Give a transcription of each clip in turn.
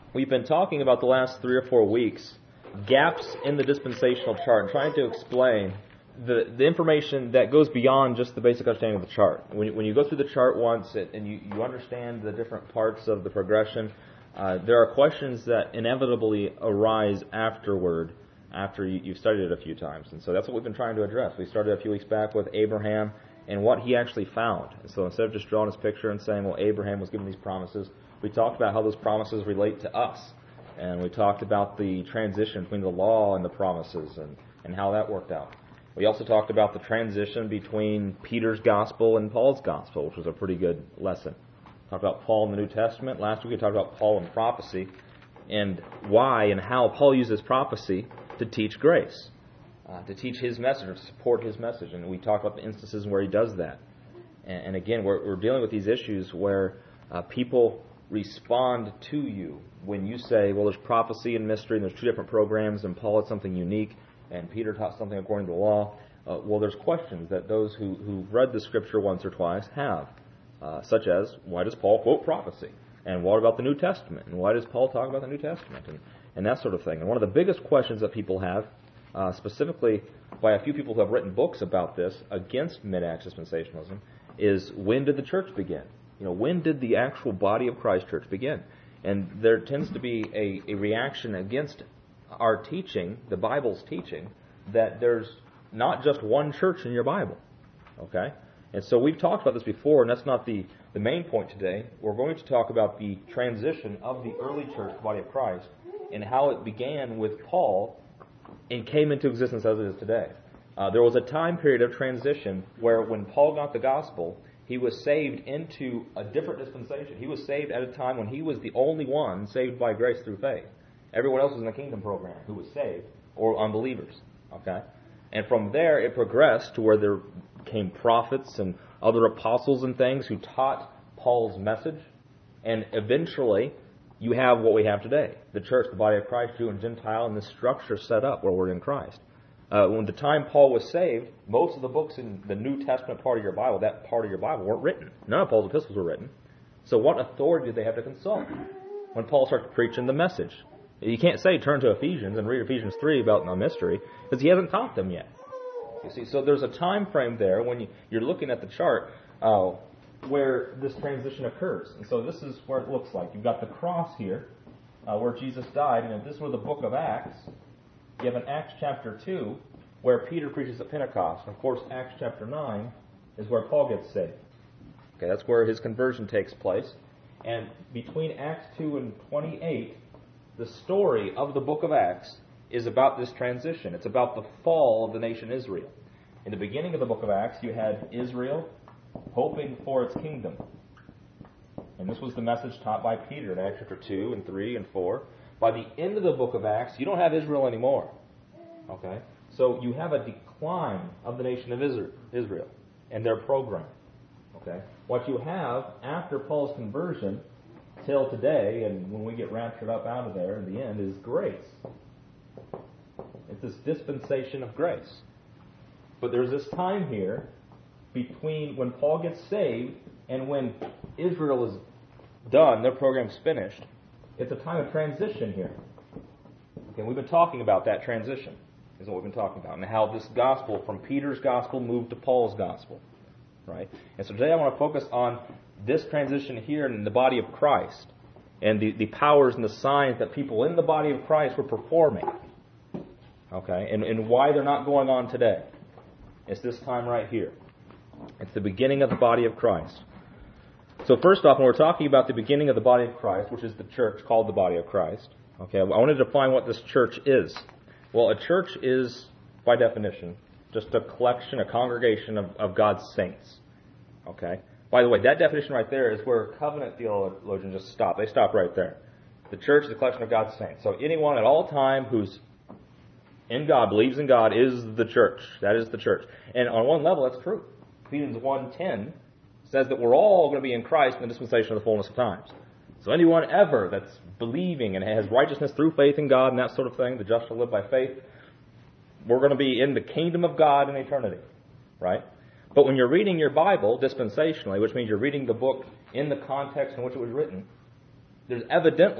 we've been talking about the last 3 or 4 weeks, gaps in the dispensational chart, and trying to explain the information that goes beyond just the basic understanding of the chart. When you go through the chart once and you understand the different parts of the progression, there are questions that inevitably arise afterward, after you've studied it a few times. And so that's what we've been trying to address. We started a few weeks back with Abraham and what he actually found. And so instead of just drawing his picture and saying, well, Abraham was given these promises, we talked about how those promises relate to us. And we talked about the transition between the law and the promises and how that worked out. We also talked about the transition between Peter's gospel and Paul's gospel, which was a pretty good lesson. Talked about Paul in the New Testament. Last week we talked about Paul in prophecy and why and how Paul uses prophecy to teach grace, to teach his message, or to support his message. And we talked about the instances where he does that. And again, we're dealing with these issues where people respond to you when you say, well, there's prophecy and mystery, and there's 2 different programs, and Paul had something unique, and Peter taught something according to the law. Well, there's questions that those who've read the Scripture once or twice have, such as, why does Paul quote prophecy? And what about the New Testament? And why does Paul talk about the New Testament? And that sort of thing. And one of the biggest questions that people have, specifically by a few people who have written books about this against mid-Acts dispensationalism, is when did the church begin? When did the actual body of Christ church begin? And there tends to be a reaction against our teaching, the Bible's teaching, that there's not just one church in your Bible. Okay? And so we've talked about this before, and that's not the main point today. We're going to talk about the transition of the early church, the body of Christ, and how it began with Paul and came into existence as it is today. There was a time period of transition where when Paul got the gospel, he was saved into a different dispensation. He was saved at a time when he was the only one saved by grace through faith. Everyone else was in the kingdom program who was saved, or unbelievers. Okay? And from there, it progressed to where there came prophets and other apostles and things who taught Paul's message. And eventually, you have what we have today. The church, the body of Christ, Jew and Gentile, and this structure set up where we're in Christ. When the time Paul was saved, most of the books in the New Testament part of your Bible, that part of your Bible, weren't written. None of Paul's epistles were written. So what authority did they have to consult when Paul started preaching the message? You can't say turn to Ephesians and read Ephesians 3 about the mystery, because he hasn't taught them yet. You see, so there's a time frame there when you're looking at the chart where this transition occurs. And so this is where it looks like. You've got the cross here where Jesus died, and if this were the book of Acts, you have in Acts chapter 2 where Peter preaches at Pentecost. And of course, Acts chapter 9 is where Paul gets saved. Okay, that's where his conversion takes place. And between Acts 2 and 28, the story of the book of Acts is about this transition. It's about the fall of the nation Israel. In the beginning of the book of Acts, you had Israel hoping for its kingdom. And this was the message taught by Peter in Acts chapter 2 and 3 and 4. By the end of the book of Acts, you don't have Israel anymore. Okay? So you have a decline of the nation of Israel and their program. Okay? What you have after Paul's conversion till today, and when we get raptured up out of there in the end, is grace. It's this dispensation of grace. But there's this time here between when Paul gets saved and when Israel is done, their program's finished. It's a time of transition here. Okay, we've been talking about that transition, is what we've been talking about, and how this gospel from Peter's gospel moved to Paul's gospel. Right? And so today I want to focus on this transition here in the body of Christ and the powers and the signs that people in the body of Christ were performing. Okay? And why they're not going on today. It's this time right here. It's the beginning of the body of Christ. So first off, when we're talking about the beginning of the body of Christ, which is the church called the body of Christ, okay, I want to define what this church is. Well, a church is, by definition, just a collection, a congregation of God's saints. Okay? By the way, that definition right there is where covenant theologians just stop. They stop right there. The church is a collection of God's saints. So anyone at all time who's in God, believes in God, is the church. That is the church. And on one level, that's true. Ephesians 1:10 says that we're all going to be in Christ in the dispensation of the fullness of times. So anyone ever that's believing and has righteousness through faith in God and that sort of thing, the just shall live by faith, we're going to be in the kingdom of God in eternity. Right? But when you're reading your Bible dispensationally, which means you're reading the book in the context in which it was written, there's evidently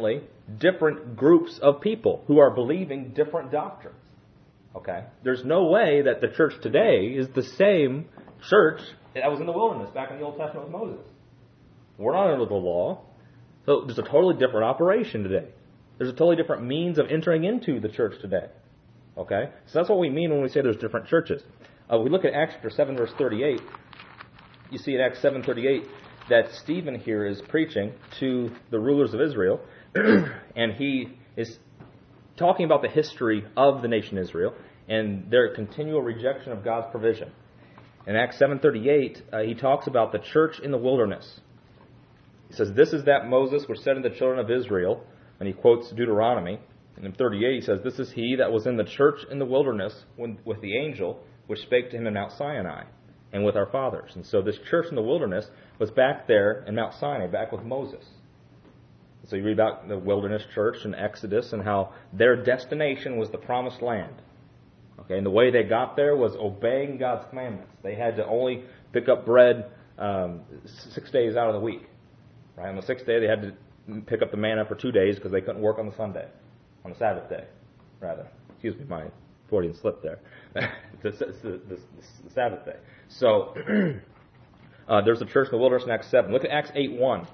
different groups of people who are believing different doctrines. Okay? There's no way that the church today is the same church that was in the wilderness back in the Old Testament with Moses. We're not under the law. So there's a totally different operation today. There's a totally different means of entering into the church today. Okay? So that's what we mean when we say there's different churches. We look at Acts chapter 7, verse 38. You see in Acts 7:38 that Stephen here is preaching to the rulers of Israel, and he is talking about the history of the nation Israel and their continual rejection of God's provision. In Acts 7:38, he talks about the church in the wilderness. He says, "This is that Moses which said unto the children of Israel," and he quotes Deuteronomy. And in 38, he says, "This is he that was in the church in the wilderness with the angel which spake to him in Mount Sinai, and with our fathers." And so this church in the wilderness was back there in Mount Sinai, back with Moses. So you read about the wilderness church in Exodus and how their destination was the promised land. Okay, and the way they got there was obeying God's commandments. They had to only pick up bread 6 days out of the week. Right? On the sixth day, they had to pick up the manna for 2 days because they couldn't work on the Sunday, on the Sabbath day, rather. Excuse me, my Freudian slip there. It's the Sabbath day. So there's the church in the wilderness in Acts 7. Look at Acts 8:1.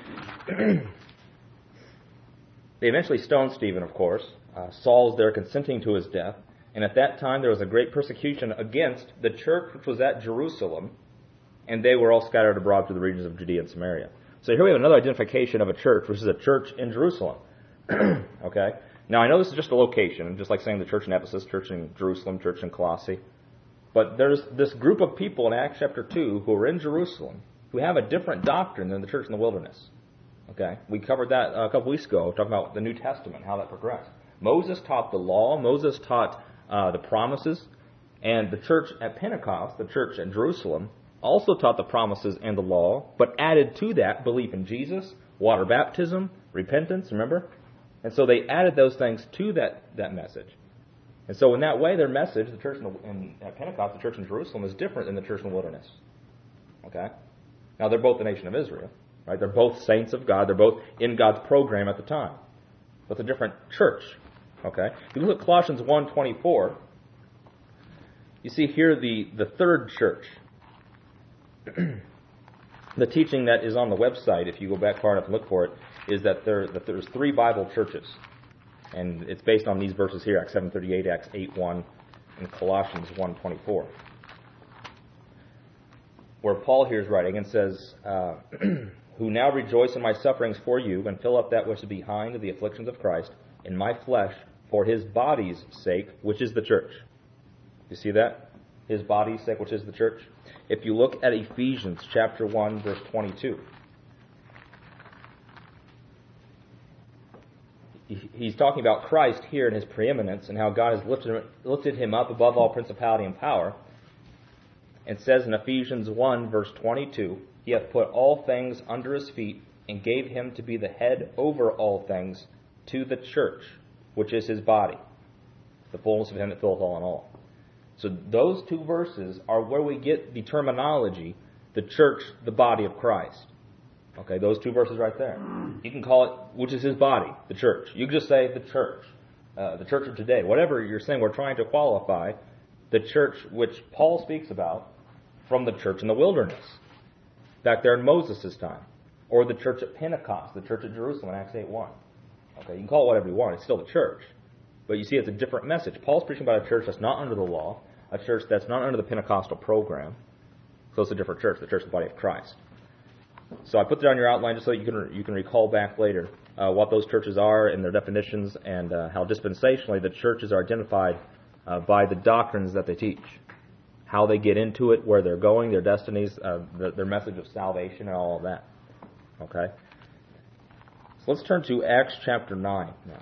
They eventually stoned Stephen, of course. Saul's there consenting to his death. And at that time there was a great persecution against the church which was at Jerusalem, and they were all scattered abroad through the regions of Judea and Samaria. So here we have another identification of a church, which is a church in Jerusalem. Okay? Now I know this is just a location, just like saying the church in Ephesus, church in Jerusalem, church in Colossae. But there's this group of people in Acts chapter 2 who are in Jerusalem who have a different doctrine than the church in the wilderness. Okay? We covered that a couple weeks ago, talking about the New Testament, how that progressed. Moses taught the law, Moses taught the promises, and the church at Pentecost, the church at Jerusalem, also taught the promises and the law, but added to that belief in Jesus, water baptism, repentance, remember? And so they added those things to that message. And so in that way, their message, the church at Pentecost, the church in Jerusalem, is different than the church in the wilderness. Okay? Now, they're both the nation of Israel. Right? They're both saints of God. They're both in God's program at the time. But it's a different church. Okay? If you look at Colossians 1:24, you see here the third church. The teaching that is on the website, if you go back far enough and look for it, is that there's 3 Bible churches. And it's based on these verses here, Acts 7:38, Acts 8:1, and Colossians 1:24. Where Paul here is writing and says, "Who now rejoice in my sufferings for you, and fill up that which is behind of the afflictions of Christ in my flesh for his body's sake, which is the church." You see that? His body's sake, which is the church. If you look at Ephesians chapter 1, verse 22, he's talking about Christ here in his preeminence and how God has lifted him up above all principality and power. It says in Ephesians 1, verse 22, "He hath put all things under his feet, and gave him to be the head over all things to the church, which is his body, the fullness of him that filleth all in all." So those 2 verses are where we get the terminology, the church, the body of Christ. Okay, those 2 verses right there. You can call it, which is his body, the church. You can just say the church of today. Whatever you're saying, we're trying to qualify the church which Paul speaks about from the church in the wilderness, back there in Moses' time. Or the church at Pentecost, the church at Jerusalem in Acts 8:1. Okay, you can call it whatever you want. It's still the church. But you see, it's a different message. Paul's preaching about a church that's not under the law, a church that's not under the Pentecostal program. So it's a different church, the church of the body of Christ. So I put that on your outline just so you can recall back later what those churches are and their definitions, and how dispensationally the churches are identified by the doctrines that they teach, how they get into it, where they're going, their destinies, their message of salvation, and all of that. Okay? So let's turn to Acts chapter 9 now.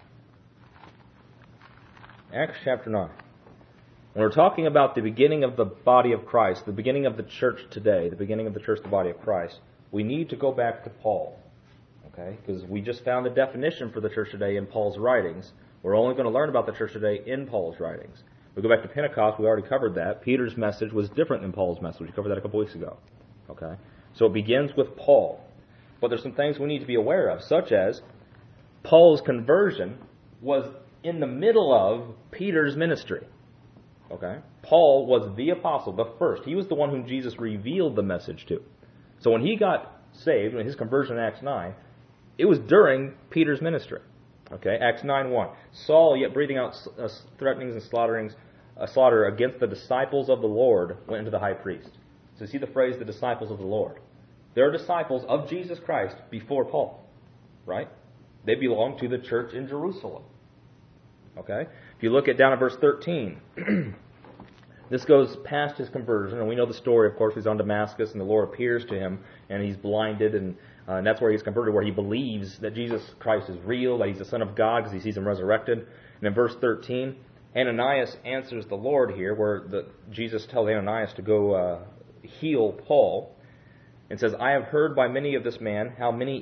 Acts chapter 9. When we're talking about the beginning of the body of Christ, the beginning of the church today, the beginning of the church, the body of Christ, we need to go back to Paul. Okay? Because we just found a definition for the church today in Paul's writings. We're only going to learn about the church today in Paul's writings. We go back to Pentecost, we already covered that. Peter's message was different than Paul's message. We covered that a couple weeks ago. Okay? So it begins with Paul. But there's some things we need to be aware of, such as Paul's conversion was in the middle of Peter's ministry. Okay? Paul was the apostle, the first. He was the one whom Jesus revealed the message to. So when he got saved, when his conversion in Acts 9, it was during Peter's ministry. Okay? Acts 9:1. Saul, yet breathing out threatenings and slaughter against the disciples of the Lord, went into the high priest. So you see the phrase, the disciples of the Lord. They're disciples of Jesus Christ before Paul. Right? They belong to the church in Jerusalem. Okay? If you look at down at verse 13, this goes past his conversion, and we know the story, of course. He's on Damascus, and the Lord appears to him, and he's blinded, and that's where he's converted, where he believes that Jesus Christ is real, that he's the Son of God, because he sees him resurrected. And in verse 13, Ananias answers the Lord here, where Jesus tells Ananias to go heal Paul, and says, I have heard by many of this man how much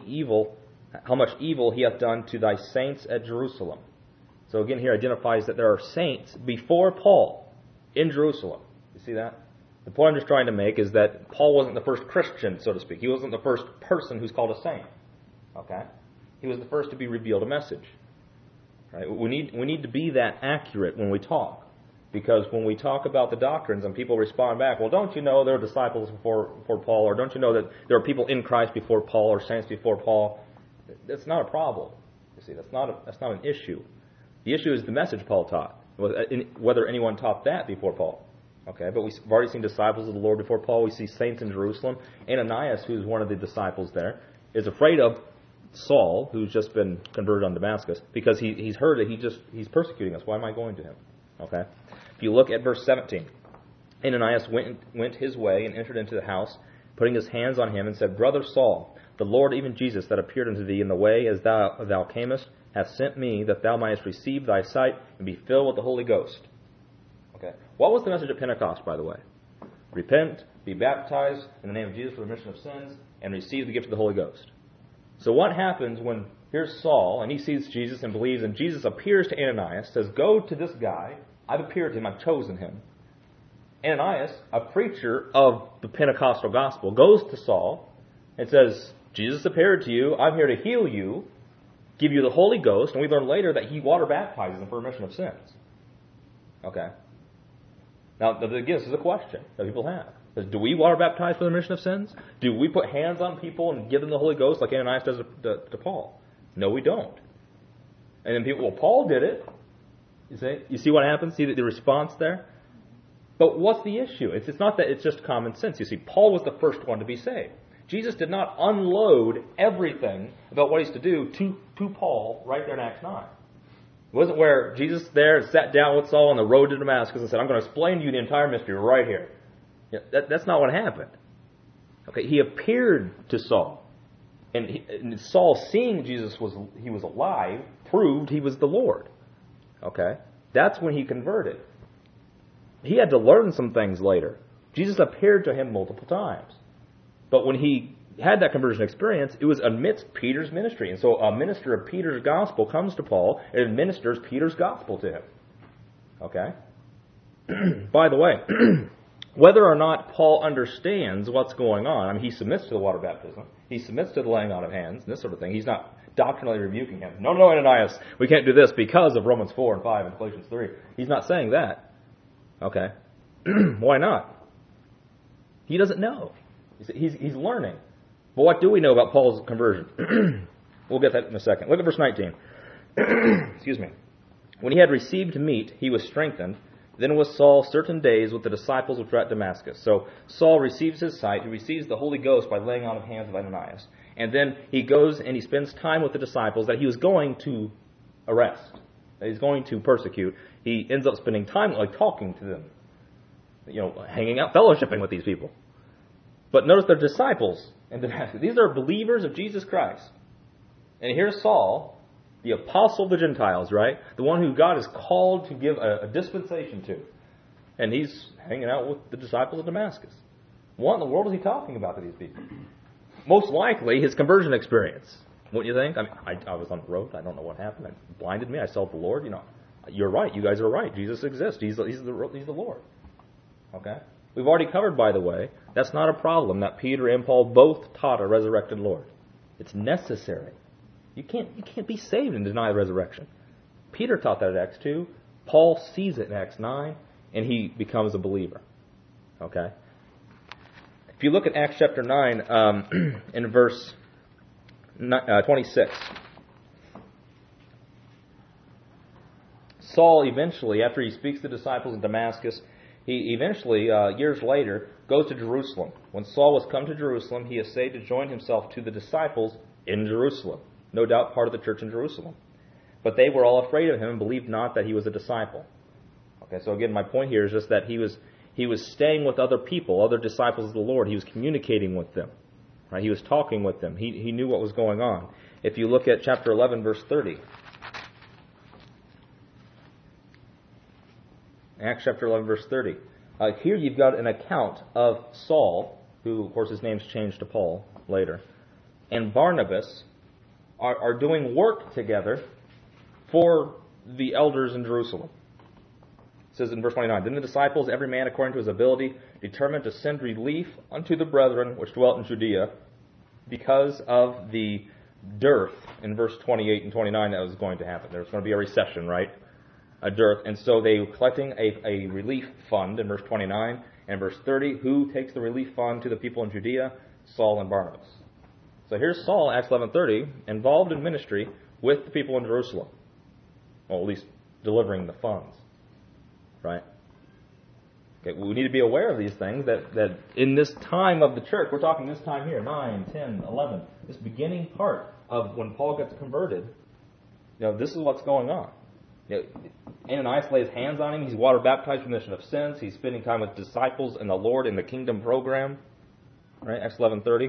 evil he hath done to thy saints at Jerusalem. So again, here identifies that there are saints before Paul in Jerusalem. You see that? The point I'm just trying to make is that Paul wasn't the first Christian, so to speak. He wasn't the first person who's called a saint. Okay? He was the first to be revealed a message. Right? We need to be that accurate when we talk. Because when we talk about the doctrines and people respond back, well, don't you know there are disciples before Paul, or don't you know that there are people in Christ before Paul, or saints before Paul? That's not a problem. You see, that's not an issue. The issue is the message Paul taught, whether anyone taught that before Paul. Okay, but we've already seen disciples of the Lord before Paul. We see saints in Jerusalem. Ananias, who's one of the disciples there, is afraid of Saul, who's just been converted on Damascus, because he's heard that he's persecuting us. Why am I going to him? Okay. If you look at verse 17, Ananias went his way and entered into the house, putting his hands on him, and said, Brother Saul, the Lord, even Jesus, that appeared unto thee in the way as thou camest, hath sent me, that thou mightest receive thy sight and be filled with the Holy Ghost. Okay. What was the message at Pentecost, by the way? Repent, be baptized in the name of Jesus for the remission of sins, and receive the gift of the Holy Ghost. So what happens when here's Saul, and he sees Jesus and believes, and Jesus appears to Ananias, says, go to this guy, I've appeared to him, I've chosen him. Ananias, a preacher of the Pentecostal gospel, goes to Saul and says, Jesus appeared to you, I'm here to heal you, give you the Holy Ghost, and we learn later that he water baptizes them for remission of sins. Okay. Now, again, this is a question that people have. Do we water baptize for the remission of sins? Do we put hands on people and give them the Holy Ghost like Ananias does to Paul? No, we don't. And then people, well, Paul did it. You see what happens? See the response there? But what's the issue? It's not that it's just common sense. You see, Paul was the first one to be saved. Jesus did not unload everything about what he's to do to Paul right there in Acts 9. It wasn't where Jesus there sat down with Saul on the road to Damascus and said, I'm going to explain to you the entire mystery right here. Yeah, that's not what happened. Okay, he appeared to Saul. And Saul, seeing Jesus was alive, proved he was the Lord. Okay? That's when he converted. He had to learn some things later. Jesus appeared to him multiple times. But when he had that conversion experience, it was amidst Peter's ministry. And so a minister of Peter's gospel comes to Paul and administers Peter's gospel to him. Okay? By the way, whether or not Paul understands what's going on, I mean, he submits to the water baptism. He submits to the laying on of hands and this sort of thing. He's not doctrinally rebuking him. No, Ananias, we can't do this because of Romans 4 and 5 and Galatians 3. He's not saying that. Okay. Why not? He doesn't know. He's learning. But what do we know about Paul's conversion? We'll get that in a second. Look at verse 19. Excuse me. When he had received meat, he was strengthened. Then was Saul certain days with the disciples which were at Damascus. So Saul receives his sight. He receives the Holy Ghost by laying on of hands of Ananias. And then he goes and he spends time with the disciples that he was going to arrest, that he's going to persecute. He ends up spending time like talking to them, hanging out, fellowshipping with these people. But notice they're disciples in Damascus. These are believers of Jesus Christ. And here's Saul, the apostle of the Gentiles, right? The one who God has called to give a dispensation to. And he's hanging out with the disciples of Damascus. What in the world is he talking about to these people? Most likely his conversion experience. Wouldn't you think? I mean, I was on the road. I don't know what happened. It blinded me. I saw the Lord. You're right. You guys are right. Jesus exists. He's the Lord. Okay? We've already covered, by the way, that's not a problem that Peter and Paul both taught a resurrected Lord. It's necessary. You can't be saved and deny the resurrection. Peter taught that at Acts 2. Paul sees it in Acts 9, and he becomes a believer. Okay? If you look at Acts chapter 9, in verse 26, Saul eventually, after he speaks to the disciples in Damascus, he eventually, years later, goes to Jerusalem. When Saul was come to Jerusalem, he essayed to join himself to the disciples in Jerusalem. No doubt part of the church in Jerusalem. But they were all afraid of him and believed not that he was a disciple. Okay, so again, my point here is just that he was staying with other people, other disciples of the Lord. He was communicating with them. Right? He was talking with them. He knew what was going on. If you look at chapter 11, verse 30. Acts chapter 11, verse 30. Here you've got an account of Saul, who, of course, his name's changed to Paul later, and Barnabas are doing work together for the elders in Jerusalem. It says in verse 29, Then the disciples, every man according to his ability, determined to send relief unto the brethren which dwelt in Judea, because of the dearth in verse 28 and 29 that was going to happen. There was going to be a recession, right? A dearth. And so they were collecting a relief fund in verse 29 and verse 30. Who takes the relief fund to the people in Judea? Saul and Barnabas. So here's Saul, Acts 11:30, involved in ministry with the people in Jerusalem. Well, at least delivering the funds. Right? Okay, we need to be aware of these things, that in this time of the church, we're talking this time here, 9, 10, 11, this beginning part of when Paul gets converted, this is what's going on. Ananias lays hands on him. He's water baptized for remission of sins. He's spending time with disciples and the Lord in the kingdom program. Right? Acts 11:30.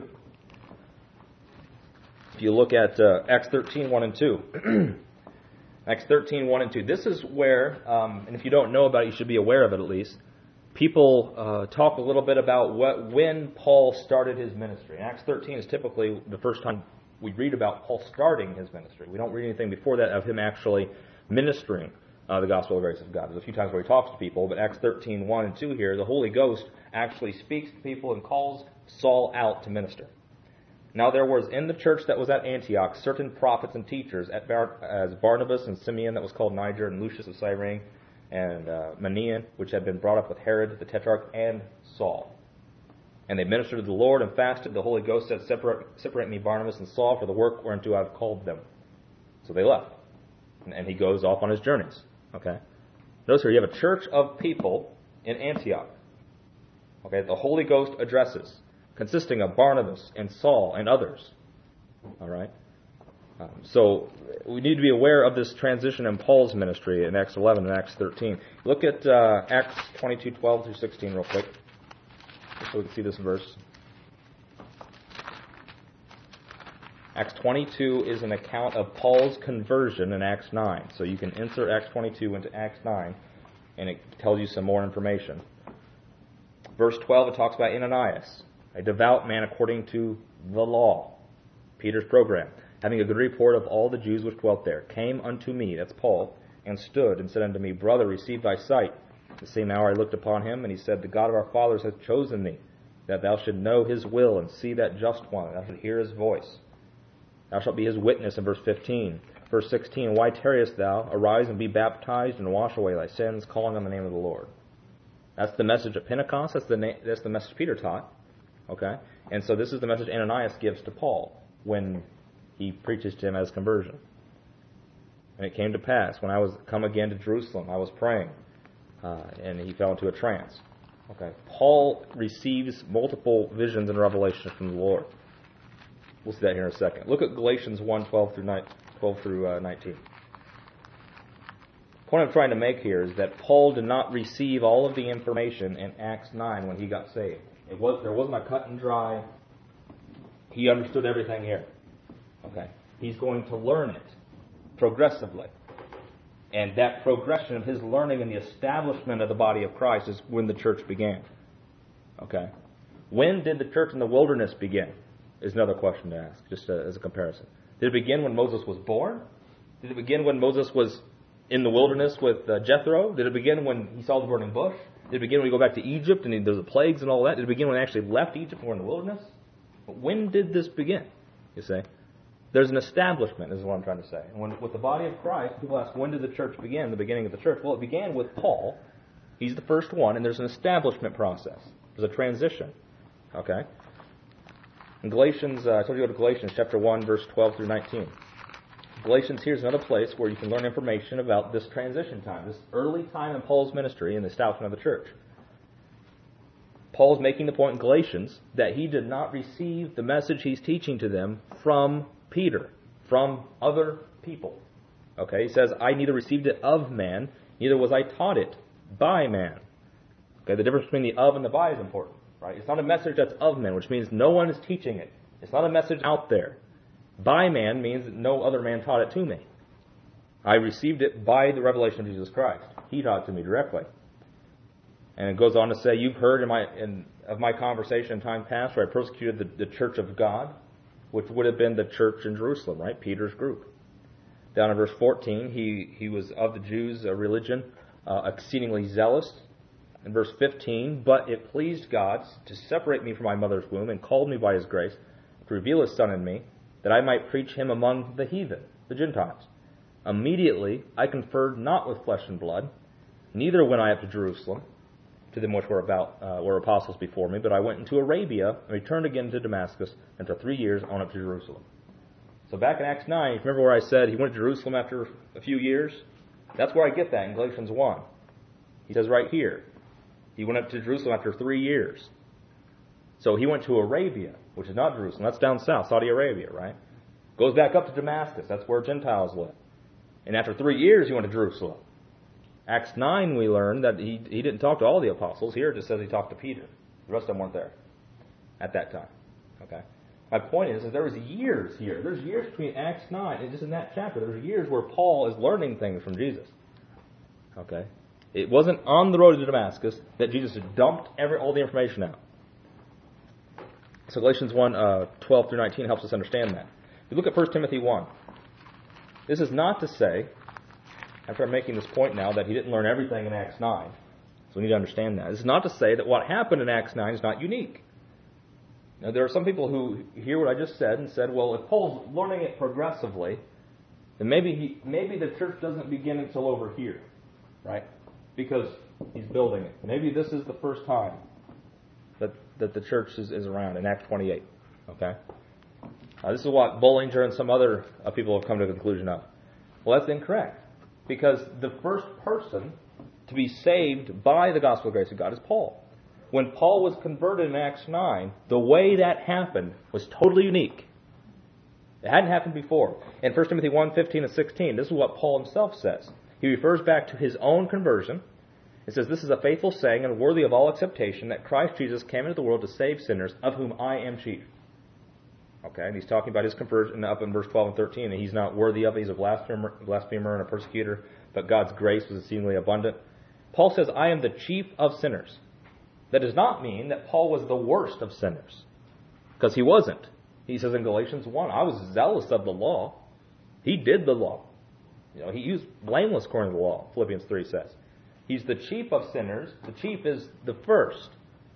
If you look at Acts 13:1 and 2. Acts 13:1 and 2. This is where, and if you don't know about it, you should be aware of it at least. People talk a little bit about when Paul started his ministry. Acts 13 is typically the first time we read about Paul starting his ministry. We don't read anything before that of him actually ministering the gospel of the grace of God. There's a few times where he talks to people, but Acts 13:1 and 2 here, the Holy Ghost actually speaks to people and calls Saul out to minister. Now there was in the church that was at Antioch certain prophets and teachers, as Barnabas and Simeon that was called Niger, and Lucius of Cyrene, and Manaen, which had been brought up with Herod the Tetrarch, and Saul. And they ministered to the Lord and fasted. The Holy Ghost said, Separate me, Barnabas and Saul, for the work whereunto I have called them. So they left. And he goes off on his journeys. Okay? Notice here, you have a church of people in Antioch. Okay, the Holy Ghost addresses, consisting of Barnabas and Saul and others. All right? So we need to be aware of this transition in Paul's ministry in Acts 11 and Acts 13. Look at Acts 22:12 through 16 real quick, just so we can see this verse. Acts 22 is an account of Paul's conversion in Acts 9. So you can insert Acts 22 into Acts 9, and it tells you some more information. Verse 12, it talks about Ananias, a devout man according to the law. Peter's program. Having a good report of all the Jews which dwelt there, came unto me, that's Paul, and stood and said unto me, Brother, receive thy sight. The same hour I looked upon him, and he said, The God of our fathers hath chosen thee, that thou should know his will, and see that just one, and thou should hear his voice. Thou shalt be his witness in verse 15. Verse 16, Why tarriest thou? Arise and be baptized, and wash away thy sins, calling on the name of the Lord. That's the message of Pentecost. That's the message Peter taught. Okay? And so this is the message Ananias gives to Paul when he preaches to him as conversion. And it came to pass, when I was come again to Jerusalem, I was praying, and he fell into a trance. Okay? Paul receives multiple visions and revelations from the Lord. We'll see that here in a second. Look at Galatians 1:12 through 19. The point I'm trying to make here is that Paul did not receive all of the information in Acts 9 when he got saved. There wasn't a cut and dry, he understood everything here. Okay. He's going to learn it progressively. And that progression of his learning and the establishment of the body of Christ is when the church began. Okay. When did the church in the wilderness begin? Is another question to ask, just as a comparison. Did it begin when Moses was born? Did it begin when Moses was in the wilderness with Jethro? Did it begin when he saw the burning bush? Did it begin when we go back to Egypt and there's the plagues and all that? Did it begin when they actually left Egypt and were in the wilderness? But when did this begin? You say? There's an establishment, is what I'm trying to say. And with the body of Christ, people ask, when did the church begin, the beginning of the church? Well, it began with Paul. He's the first one, and there's an establishment process. There's a transition. Okay? In Galatians, I told you to go to Galatians chapter 1, verse 12 through 19. Galatians here is another place where you can learn information about this transition time, this early time in Paul's ministry and the establishment of the church. Paul's making the point in Galatians that he did not receive the message he's teaching to them from Peter, from other people. Okay, he says, I neither received it of man, neither was I taught it by man. Okay, the difference between the of and the by is important, right? It's not a message that's of man, which means no one is teaching it. It's not a message out there. By man means that no other man taught it to me. I received it by the revelation of Jesus Christ. He taught it to me directly. And it goes on to say, you've heard of my conversation in time past where I persecuted the church of God, which would have been the church in Jerusalem, right? Peter's group. Down in verse 14, he was of the Jews' religion, exceedingly zealous. In verse 15, but it pleased God to separate me from my mother's womb and called me by his grace to reveal his Son in me, that I might preach him among the heathen, the Gentiles. Immediately I conferred not with flesh and blood, neither went I up to Jerusalem, to them which were apostles before me, but I went into Arabia and returned again to Damascus, and for 3 years on up to Jerusalem. So back in Acts 9, remember where I said he went to Jerusalem after a few years? That's where I get that in Galatians 1. He says right here, he went up to Jerusalem after 3 years. So he went to Arabia, which is not Jerusalem. That's down south, Saudi Arabia, right? Goes back up to Damascus. That's where Gentiles live. And after 3 years, he went to Jerusalem. Acts 9, we learn that he didn't talk to all the apostles. Here it just says he talked to Peter. The rest of them weren't there at that time. Okay. My point is that there was years here. There's years between Acts 9 and just in that chapter. There's years where Paul is learning things from Jesus. Okay. It wasn't on the road to Damascus that Jesus had dumped all the information out. So Galatians 1, 12 through 19 helps us understand that. If you look at 1 Timothy 1, this is not to say, after I'm making this point now, that he didn't learn everything in Acts 9. So we need to understand that. This is not to say that what happened in Acts 9 is not unique. Now, there are some people who hear what I just said and said, well, if Paul's learning it progressively, then maybe the church doesn't begin until over here, right? Because he's building it. Maybe this is the first time that the church is around in Acts 28. Okay? This is what Bollinger and some other people have come to the conclusion of. Well, that's incorrect. Because the first person to be saved by the gospel of grace of God is Paul. When Paul was converted in Acts 9, the way that happened was totally unique. It hadn't happened before. In 1 Timothy 1, 15 and 16, this is what Paul himself says. He refers back to his own conversion. It says, this is a faithful saying and worthy of all acceptation that Christ Jesus came into the world to save sinners, of whom I am chief. Okay, and he's talking about his conversion up in verse 12 and 13, and he's not worthy of it. He's a blasphemer and a persecutor, but God's grace was exceedingly abundant. Paul says, I am the chief of sinners. That does not mean that Paul was the worst of sinners, because he wasn't. He says in Galatians 1, I was zealous of the law. He did the law. He was blameless according to the law, Philippians 3 says. He's the chief of sinners. The chief is the first.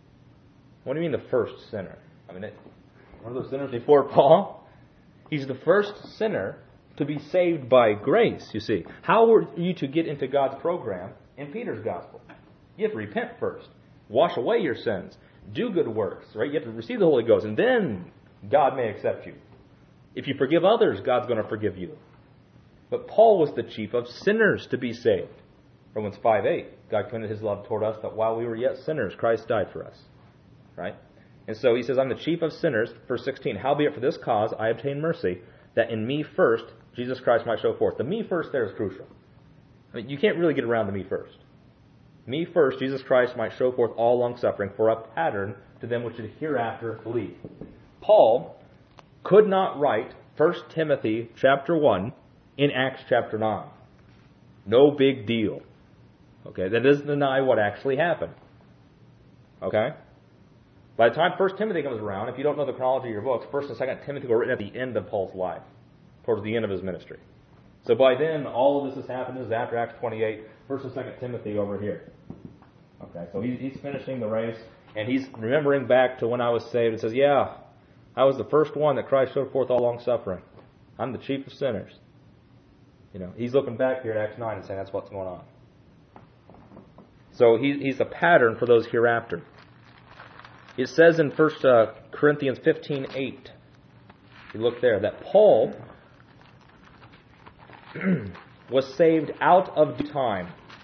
What do you mean the first sinner? One of those sinners before Paul? He's the first sinner to be saved by grace, you see. How were you to get into God's program in Peter's gospel? You have to repent first. Wash away your sins. Do good works, right? You have to receive the Holy Ghost, and then God may accept you. If you forgive others, God's going to forgive you. But Paul was the chief of sinners to be saved. Romans 5:8, God commended his love toward us that while we were yet sinners, Christ died for us. Right? And so he says, I'm the chief of sinners. Verse 16, howbeit for this cause I obtained mercy, that in me first Jesus Christ might show forth. The me first there is crucial. You can't really get around the me first. Me first, Jesus Christ might show forth all long-suffering for a pattern to them which should hereafter believe. Paul could not write 1 Timothy chapter 1 in Acts chapter 9. No big deal. Okay, that doesn't deny what actually happened. Okay? By the time 1 Timothy comes around, if you don't know the chronology of your books, 1 and 2 Timothy were written at the end of Paul's life, towards the end of his ministry. So by then, all of this has happened. This is after Acts 28, 1 and 2 Timothy over here. Okay, so he's finishing the race, and he's remembering back to when I was saved. It says, yeah, I was the first one that Christ showed forth all long suffering. I'm the chief of sinners. He's looking back here at Acts 9 and saying that's what's going on. So he's a pattern for those hereafter. It says in 1 Corinthians 15:8, you look there, that Paul was saved out of due time.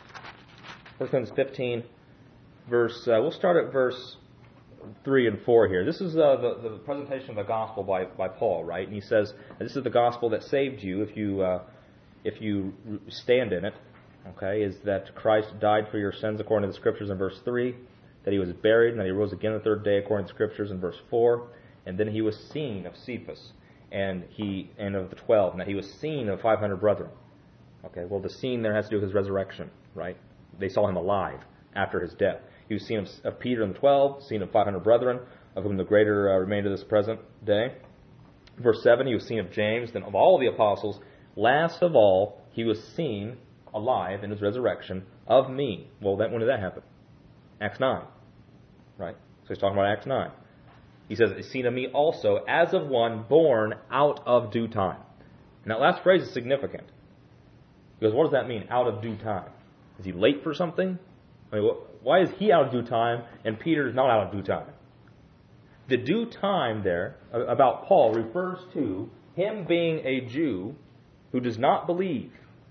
1 Corinthians 15, we'll start at verse 3 and 4 here. This is the presentation of the gospel by Paul, right? And he says, this is the gospel that saved you if you stand in it, okay, is that Christ died for your sins according to the Scriptures in verse 3, that he was buried, and that he rose again the third day according to the Scriptures in verse 4, and then he was seen of Cephas, and of the 12, and that he was seen of 500 brethren. Okay, well, the seen there has to do with his resurrection, right? They saw him alive after his death. He was seen of Peter and the 12, seen of 500 brethren, of whom the greater remain to this present day. Verse 7, he was seen of James, then of all the apostles. Last of all, he was seen alive in his resurrection of me. Well, when did that happen? Acts 9, right? So he's talking about Acts 9. He says, he's seen of me also as of one born out of due time. And that last phrase is significant. Because what does that mean, out of due time? Is he late for something? I mean, why is he out of due time and Peter is not out of due time? The due time there about Paul refers to him being a Jew who does not believe,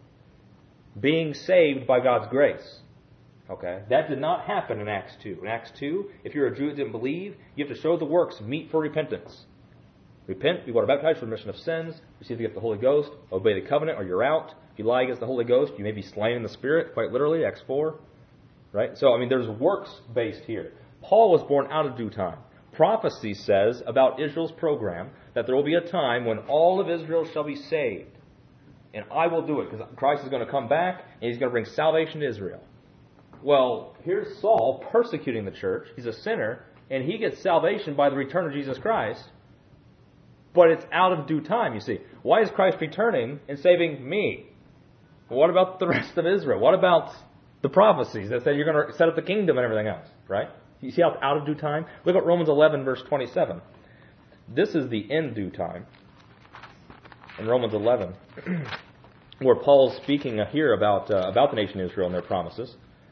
being saved by God's grace. Okay? That did not happen in Acts 2. In Acts 2, if you're a Jew that didn't believe, you have to show the works meet for repentance. Repent, be water baptized for remission of sins, receive the gift of the Holy Ghost, obey the covenant or you're out. If you lie against the Holy Ghost, you may be slain in the Spirit, quite literally, Acts 4. Right? So, there's works based here. Paul was born out of due time. Prophecy says about Israel's program that there will be a time when all of Israel shall be saved. And I will do it because Christ is going to come back and he's going to bring salvation to Israel. Well, here's Saul persecuting the church. He's a sinner and he gets salvation by the return of Jesus Christ. But it's out of due time, you see. Why is Christ returning and saving me? Well, what about the rest of Israel? What about the prophecies that say you're going to set up the kingdom and everything else, right? You see how it's out of due time? Look at Romans 11, verse 27. This is the in due time. In Romans 11, where Paul's speaking here about the nation of Israel and their promises.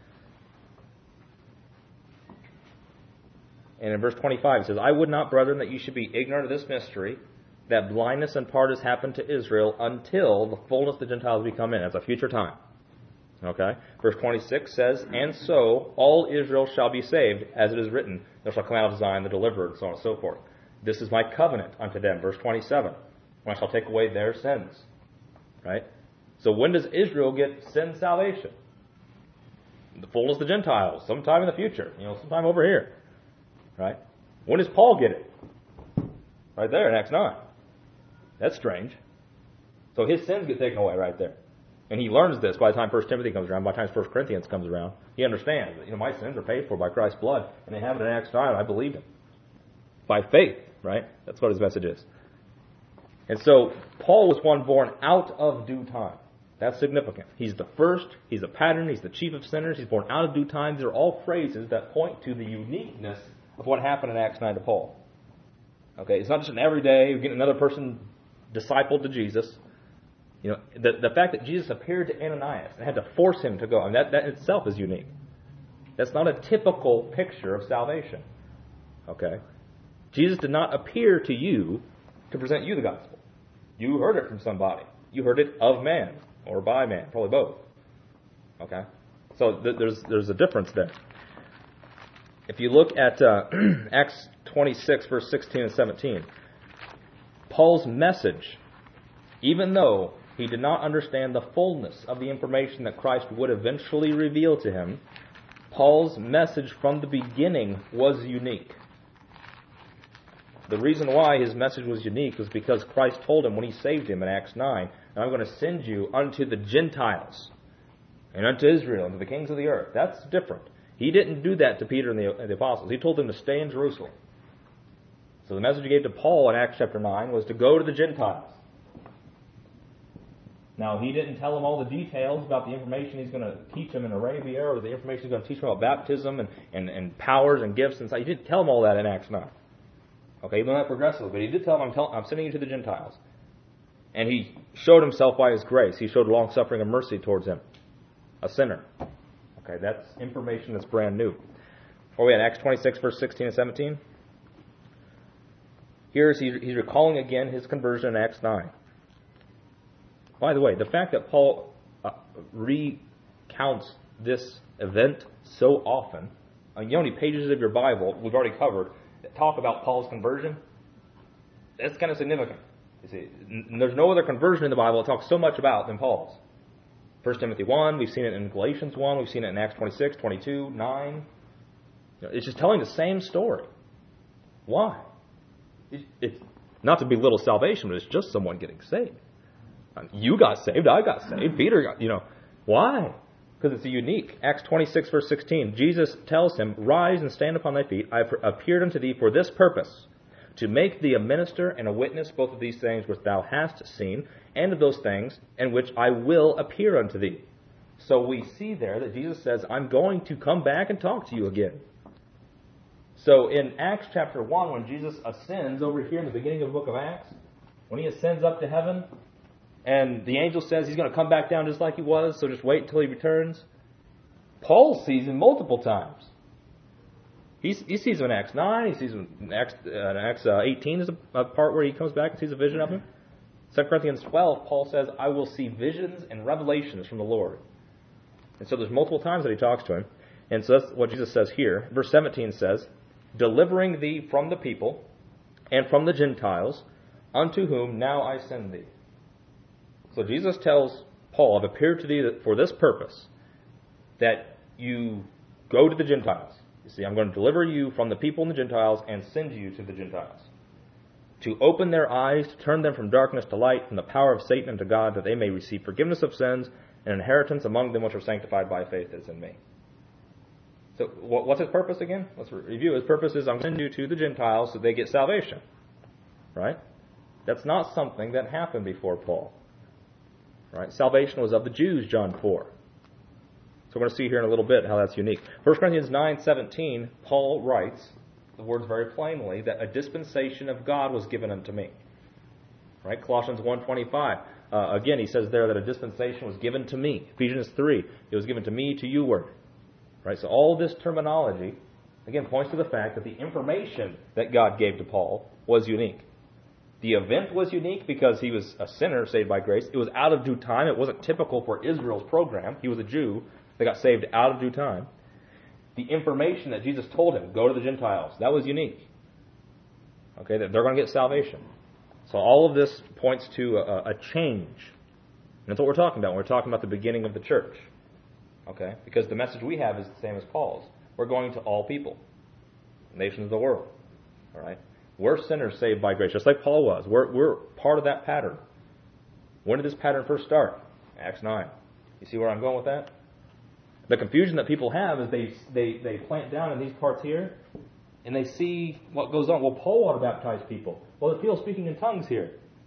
And in verse 25 it says, I would not, brethren, that you should be ignorant of this mystery, that blindness in part has happened to Israel until the fullness of the Gentiles be come in. That's a future time. Okay? Verse 26 says, and so all Israel shall be saved, as it is written, there shall come out of Zion the deliverer, and so on and so forth. This is my covenant unto them. Verse 27, when I shall take away their sins. Right? So when does Israel get sin salvation? The fullness of the Gentiles, sometime in the future. Sometime over here. Right? When does Paul get it? Right there in Acts 9. That's strange. So his sins get taken away right there. And he learns this by the time 1 Timothy comes around, by the time 1 Corinthians comes around. He understands that, my sins are paid for by Christ's blood, and they have it in Acts 9, I believe him. By faith, right? That's what his message is. And so, Paul was one born out of due time. That's significant. He's the first, he's a pattern, he's the chief of sinners, he's born out of due time. These are all phrases that point to the uniqueness of what happened in Acts 9 to Paul. Okay, it's not just an everyday, you get another person discipled to Jesus. The fact that Jesus appeared to Ananias and had to force him to go, that itself is unique. That's not a typical picture of salvation. Okay? Jesus did not appear to you to present you the gospel. You heard it from somebody. You heard it of man or by man, probably both. Okay? So there's a difference there. If you look at Acts 26, verse 16 and 17, Paul's message, even though he did not understand the fullness of the information that Christ would eventually reveal to him, Paul's message from the beginning was unique. The reason why his message was unique was because Christ told him when he saved him in Acts 9, I'm going to send you unto the Gentiles and unto Israel and to the kings of the earth. That's different. He didn't do that to Peter and the apostles. He told them to stay in Jerusalem. So the message he gave to Paul in Acts chapter 9 was to go to the Gentiles. Now, he didn't tell them all the details about the information he's going to teach them in Arabia or the information he's going to teach them about baptism and powers and gifts and stuff. He didn't tell them all that in Acts 9. Okay, he learned that progressively, but he did tell them, I'm sending you to the Gentiles. And he showed himself by his grace. He showed long-suffering and mercy towards him, a sinner. Okay, that's information that's brand new. Or we had Acts 26, verse 16 and 17. Here's he's recalling again his conversion in Acts 9. By the way, the fact that Paul recounts this event so often, you know how many pages of your Bible we've already covered that talk about Paul's conversion? That's kind of significant. You see, there's no other conversion in the Bible that talks so much about than Paul's. 1 Timothy 1, we've seen it in Galatians 1, we've seen it in Acts 26, 22, 9. It's just telling the same story. Why? It's not to belittle salvation, but it's just someone getting saved. You got saved, I got saved, Peter got, why? Because it's unique. Acts 26, verse 16, Jesus tells him, "Rise and stand upon thy feet. I have appeared unto thee for this purpose, to make thee a minister and a witness both of these things which thou hast seen, and of those things in which I will appear unto thee." So we see there that Jesus says, I'm going to come back and talk to you again. So in Acts chapter 1, when Jesus ascends over here in the beginning of the book of Acts, when he ascends up to heaven, and the angel says he's going to come back down just like he was, so just wait until he returns, Paul sees him multiple times. He sees him in Acts 9, he sees him in Acts 18 is a part where he comes back and sees a vision of him. 2 Corinthians 12, Paul says, I will see visions and revelations from the Lord. And so there's multiple times that he talks to him. And so that's what Jesus says here. Verse 17 says, delivering thee from the people and from the Gentiles, unto whom now I send thee. So Jesus tells Paul, I've appeared to thee for this purpose, that you go to the Gentiles. You see, I'm going to deliver you from the people and the Gentiles and send you to the Gentiles, to open their eyes, to turn them from darkness to light, from the power of Satan unto God, that they may receive forgiveness of sins and inheritance among them which are sanctified by faith that is in me. So what's his purpose again? Let's review. His purpose is I'm going to send you to the Gentiles so they get salvation. Right? That's not something that happened before Paul. Right? Salvation was of the Jews, John 4. So we're going to see here in a little bit how that's unique. 1 Corinthians 9:17, Paul writes the words very plainly that a dispensation of God was given unto me. Right? Colossians 1:25. Again, he says there that a dispensation was given to me. Ephesians 3, it was given to me, to you word. Right? So all this terminology, again, points to the fact that the information that God gave to Paul was unique. The event was unique because he was a sinner saved by grace. It was out of due time. It wasn't typical for Israel's program. He was a Jew that got saved out of due time. The information that Jesus told him, go to the Gentiles, that was unique. Okay, that they're going to get salvation. So all of this points to a change. And that's what we're talking about. We're talking about the beginning of the church. Okay, because the message we have is the same as Paul's. We're going to all people, nations of the world. All right, we're sinners saved by grace, just like Paul was. We're part of that pattern. When did this pattern first start? Acts 9. You see where I'm going with that? The confusion that people have is they plant down in these parts here, and they see what goes on. Well, Paul ought to baptize people. Well, there's people speaking in tongues here.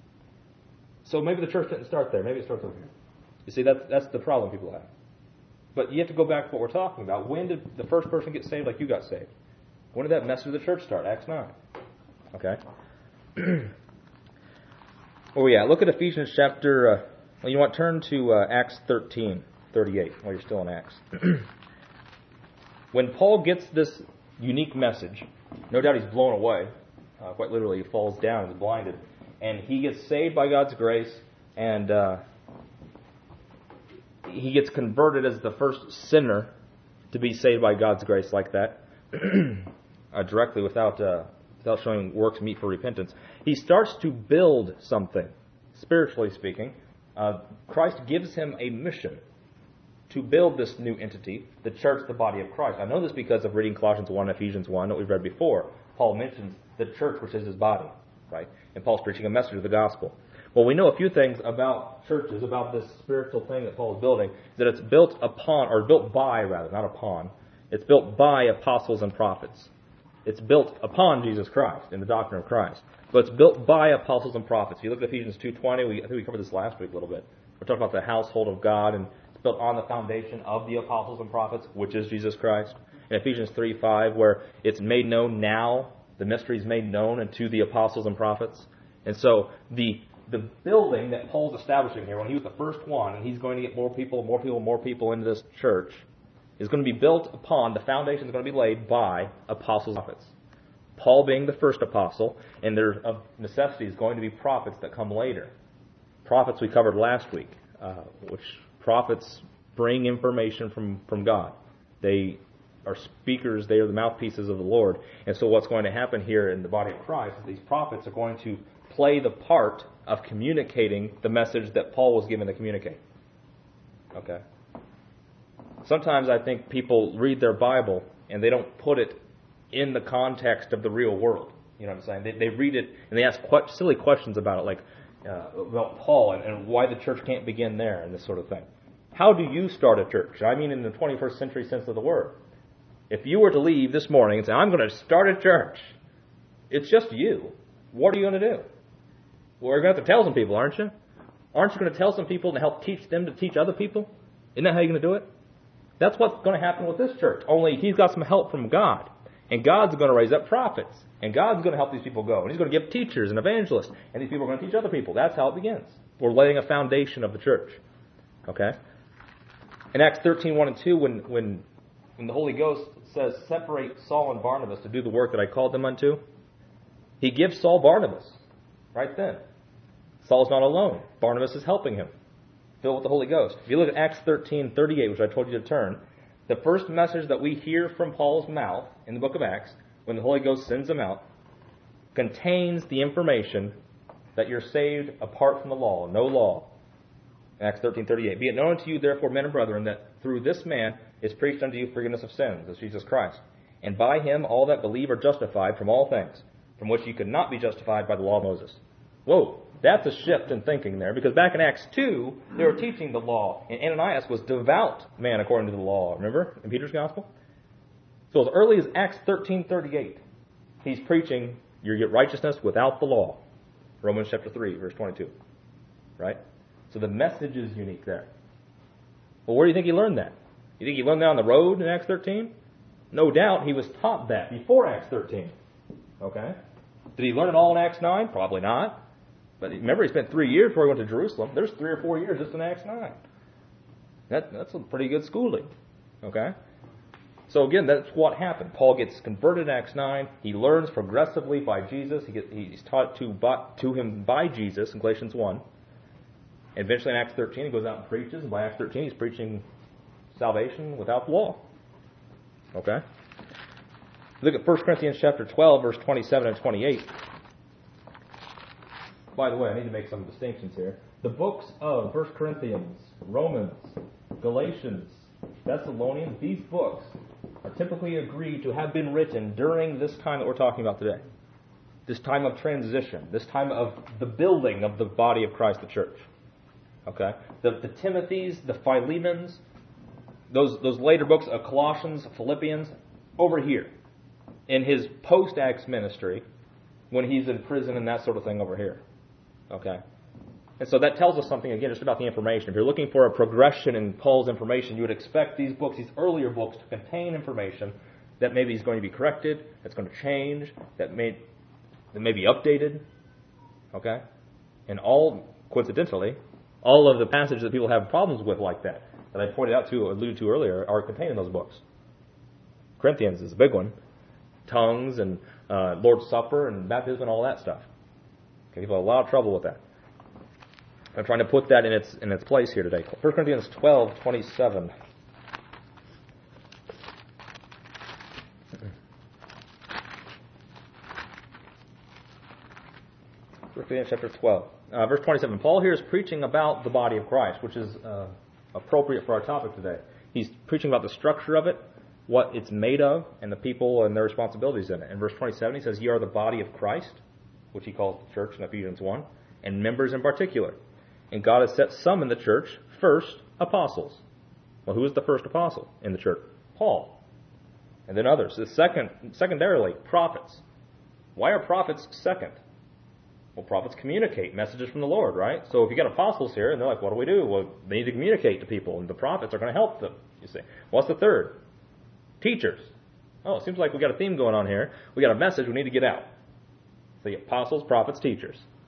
So maybe the church didn't start there. Maybe it starts over here. You see, that's the problem people have. But you have to go back to what we're talking about. When did the first person get saved like you got saved? When did that message of the church start? Acts 9. Okay. Oh yeah, look at Ephesians chapter, turn to Acts 13:38 while you're still in Acts. When Paul gets this unique message, no doubt he's blown away. Quite literally, he falls down and is blinded. And he gets saved by God's grace, and he gets converted as the first sinner to be saved by God's grace like that, directly without showing works meet for repentance. He starts to build something, spiritually speaking. Christ gives him a mission to build this new entity, the church, the body of Christ. I know this because of reading Colossians 1, Ephesians 1, that we've read before. Paul mentions the church, which is his body, right? And Paul's preaching a message of the gospel. Well, we know a few things about churches, about this spiritual thing that Paul is building, that it's built upon, or built by, rather, not upon. It's built by apostles and prophets. It's built upon Jesus Christ and the doctrine of Christ. But it's built by apostles and prophets. If you look at Ephesians 2:20, I think we covered this last week a little bit. We're talking about the household of God, and it's built on the foundation of the apostles and prophets, which is Jesus Christ. In Ephesians 3:5, where it's made known now, the mystery is made known unto the apostles and prophets. And so the the building that Paul's establishing here, when he was the first one, and he's going to get more people into this church, is going to be built upon, the foundation is going to be laid by apostles and prophets. Paul being the first apostle, and there of necessity is going to be prophets that come later. Prophets we covered last week, which prophets bring information from God. They are speakers, they are the mouthpieces of the Lord. And so what's going to happen here in the body of Christ is these prophets are going to play the part of communicating the message that Paul was given to communicate. Okay? Sometimes I think people read their Bible and they don't put it in the context of the real world. You know what I'm saying? They read it and they ask silly questions about it, like about Paul and why the church can't begin there and this sort of thing. How do you start a church? I mean in the 21st century sense of the word. If you were to leave this morning and say, I'm going to start a church, it's just you. What are you going to do? Well, you're going to have to tell some people, aren't you? Aren't you going to tell some people and help teach them to teach other people? Isn't that how you're going to do it? That's what's going to happen with this church. Only he's got some help from God. And God's going to raise up prophets. And God's going to help these people go. And he's going to give teachers and evangelists. And these people are going to teach other people. That's how it begins. We're laying a foundation of the church. Okay? In Acts 13:1 and 2, when the Holy Ghost says, separate Saul and Barnabas to do the work that I called them unto, he gives Saul Barnabas right then. Saul's not alone. Barnabas is helping him. Filled with the Holy Ghost. If you look at Acts 13:38, which I told you to turn, the first message that we hear from Paul's mouth in the book of Acts, when the Holy Ghost sends him out, contains the information that you're saved apart from the law, no law. Acts 13:38. Be it known unto you, therefore, men and brethren, that through this man is preached unto you forgiveness of sins, as Jesus Christ. And by him all that believe are justified from all things, from which you could not be justified by the law of Moses. Whoa, that's a shift in thinking there, because back in Acts 2, they were teaching the law, and Ananias was devout man according to the law, remember, in Peter's gospel? So as early as Acts 13:38, he's preaching you get righteousness without the law. Romans chapter 3, verse 22. Right? So the message is unique there. Well, where do you think he learned that? You think he learned that on the road in Acts 13? No doubt he was taught that before Acts 13. Okay? Did he learn it all in Acts 9? Probably not. But remember, he spent 3 years before he went to Jerusalem. There's 3 or 4 years just in Acts 9. That's a pretty good schooling. Okay? So again, that's what happened. Paul gets converted in Acts 9. He learns progressively by Jesus. He's taught to him by Jesus in Galatians 1. And eventually in Acts 13, he goes out and preaches. And by Acts 13, he's preaching salvation without the law. Okay? Look at 1 Corinthians chapter 12, verse 27 and 28. By the way, I need to make some distinctions here. The books of 1 Corinthians, Romans, Galatians, Thessalonians, these books are typically agreed to have been written during this time that we're talking about today. This time of transition, this time of the building of the body of Christ, the church. Okay? The Timothys, the Philemons, those later books of Colossians, Philippians, over here. In his post-Acts ministry, when he's in prison and that sort of thing over here. Okay? And so that tells us something, again, just about the information. If you're looking for a progression in Paul's information, you would expect these books, these earlier books, to contain information that maybe is going to be corrected, that's going to change, that may be updated. Okay? And coincidentally, all of the passages that people have problems with like that I alluded to earlier, are contained in those books. Corinthians is a big one. Tongues and Lord's Supper and baptism and all that stuff. Okay, people have a lot of trouble with that. I'm trying to put that in its place here today. 1 Corinthians 12:27. 1 Corinthians chapter 12. Verse 27. Paul here is preaching about the body of Christ, which is appropriate for our topic today. He's preaching about the structure of it, what it's made of, and the people and their responsibilities in it. In verse 27, he says, "Ye are the body of Christ," which he calls the church in Ephesians 1, and members in particular. And God has set some in the church, first apostles. Well, who is the first apostle in the church? Paul. And then others. Secondarily, prophets. Why are prophets second? Well, prophets communicate messages from the Lord, right? So if you got apostles here, and they're like, what do we do? Well, they need to communicate to people, and the prophets are going to help them, you see. What's the third? Teachers. Oh, it seems like we got a theme going on here. We got a message we need to get out. So you apostles, prophets, teachers.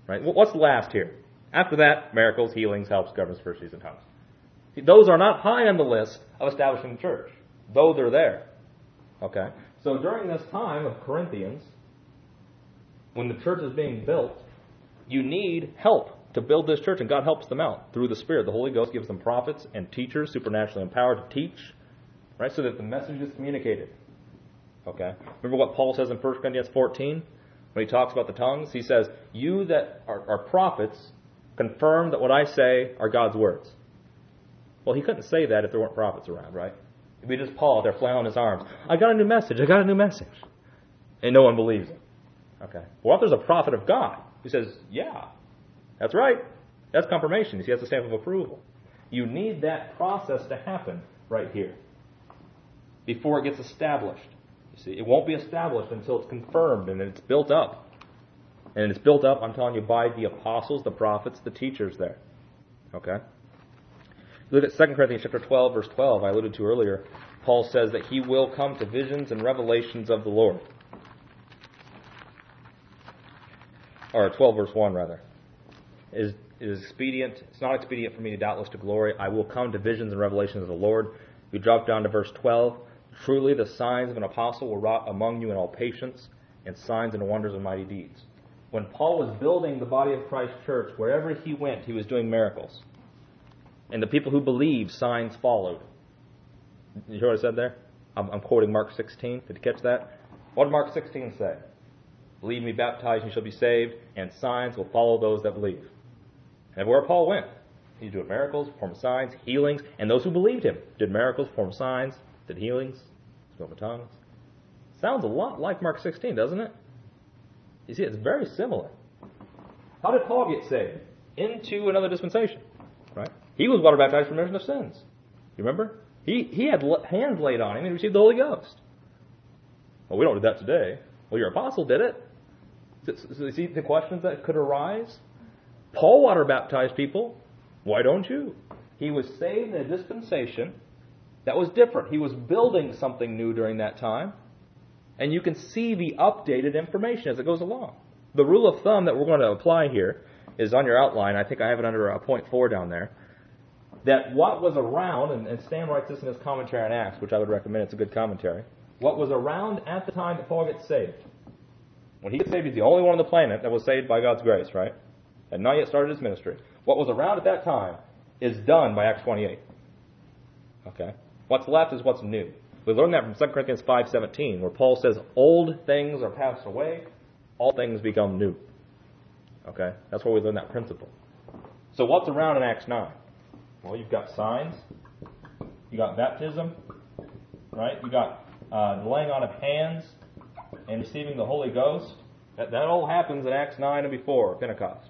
Right? What's last here? After that, miracles, healings, helps, governments, virtues, and tongues. See, those are not high on the list of establishing the church, though they're there. Okay? So during this time of Corinthians, when the church is being built, you need help to build this church, and God helps them out through the Spirit. The Holy Ghost gives them prophets and teachers, supernaturally empowered to teach, right, so that the message is communicated. Okay? Remember what Paul says in 1 Corinthians 14? When he talks about the tongues, he says, you that are prophets confirm that what I say are God's words. Well, he couldn't say that if there weren't prophets around, right? It'd be just Paul there flailing his arms. I got a new message. And no one believes him. Okay. Well, if there's a prophet of God who says, yeah, that's right, that's confirmation. He has the stamp of approval. You need that process to happen right here before it gets established. You see, it won't be established until it's confirmed and it's built up. And it's built up, I'm telling you, by the apostles, the prophets, the teachers there. Okay? Look at 2 Corinthians chapter 12, verse 12, I alluded to earlier. Paul says that he will come to visions and revelations of the Lord. Or 12, verse 1, rather. It is expedient. It's not expedient for me to doubtless to glory. I will come to visions and revelations of the Lord. We drop down to verse 12. Truly the signs of an apostle were wrought among you in all patience, and signs and wonders and mighty deeds. When Paul was building the body of Christ church, wherever he went, he was doing miracles. And the people who believed, signs followed. You hear what I said there? I'm quoting Mark 16. Did you catch that? What did Mark 16 say? Believe me, baptized, and you shall be saved, and signs will follow those that believe. And where Paul went, he did miracles, performed signs, healings, and those who believed him did miracles, performed signs, did healings, spoke with tongues. Sounds a lot like Mark 16, doesn't it? You see, it's very similar. How did Paul get saved? Into another dispensation, right? He was water baptized for remission of sins. You remember? He had hands laid on him and he received the Holy Ghost. Well, we don't do that today. Well, your apostle did it. So you see the questions that could arise? Paul water baptized people. Why don't you? He was saved in a dispensation that was different. He was building something new during that time. And you can see the updated information as it goes along. The rule of thumb that we're going to apply here is on your outline. I think I have it under point 4 down there. That what was around, and Stan writes this in his commentary on Acts, which I would recommend. It's a good commentary. What was around at the time that Paul gets saved. When he gets saved, he's the only one on the planet that was saved by God's grace, right? Had not yet started his ministry. What was around at that time is done by Acts 28. Okay? What's left is what's new. We learned that from 2 Corinthians 5:17, where Paul says, old things are passed away, all things become new. Okay? That's where we learn that principle. So what's around in Acts 9? Well, you've got signs, you got baptism, right? You got the laying on of hands and receiving the Holy Ghost. That all happens in Acts 9 and before Pentecost.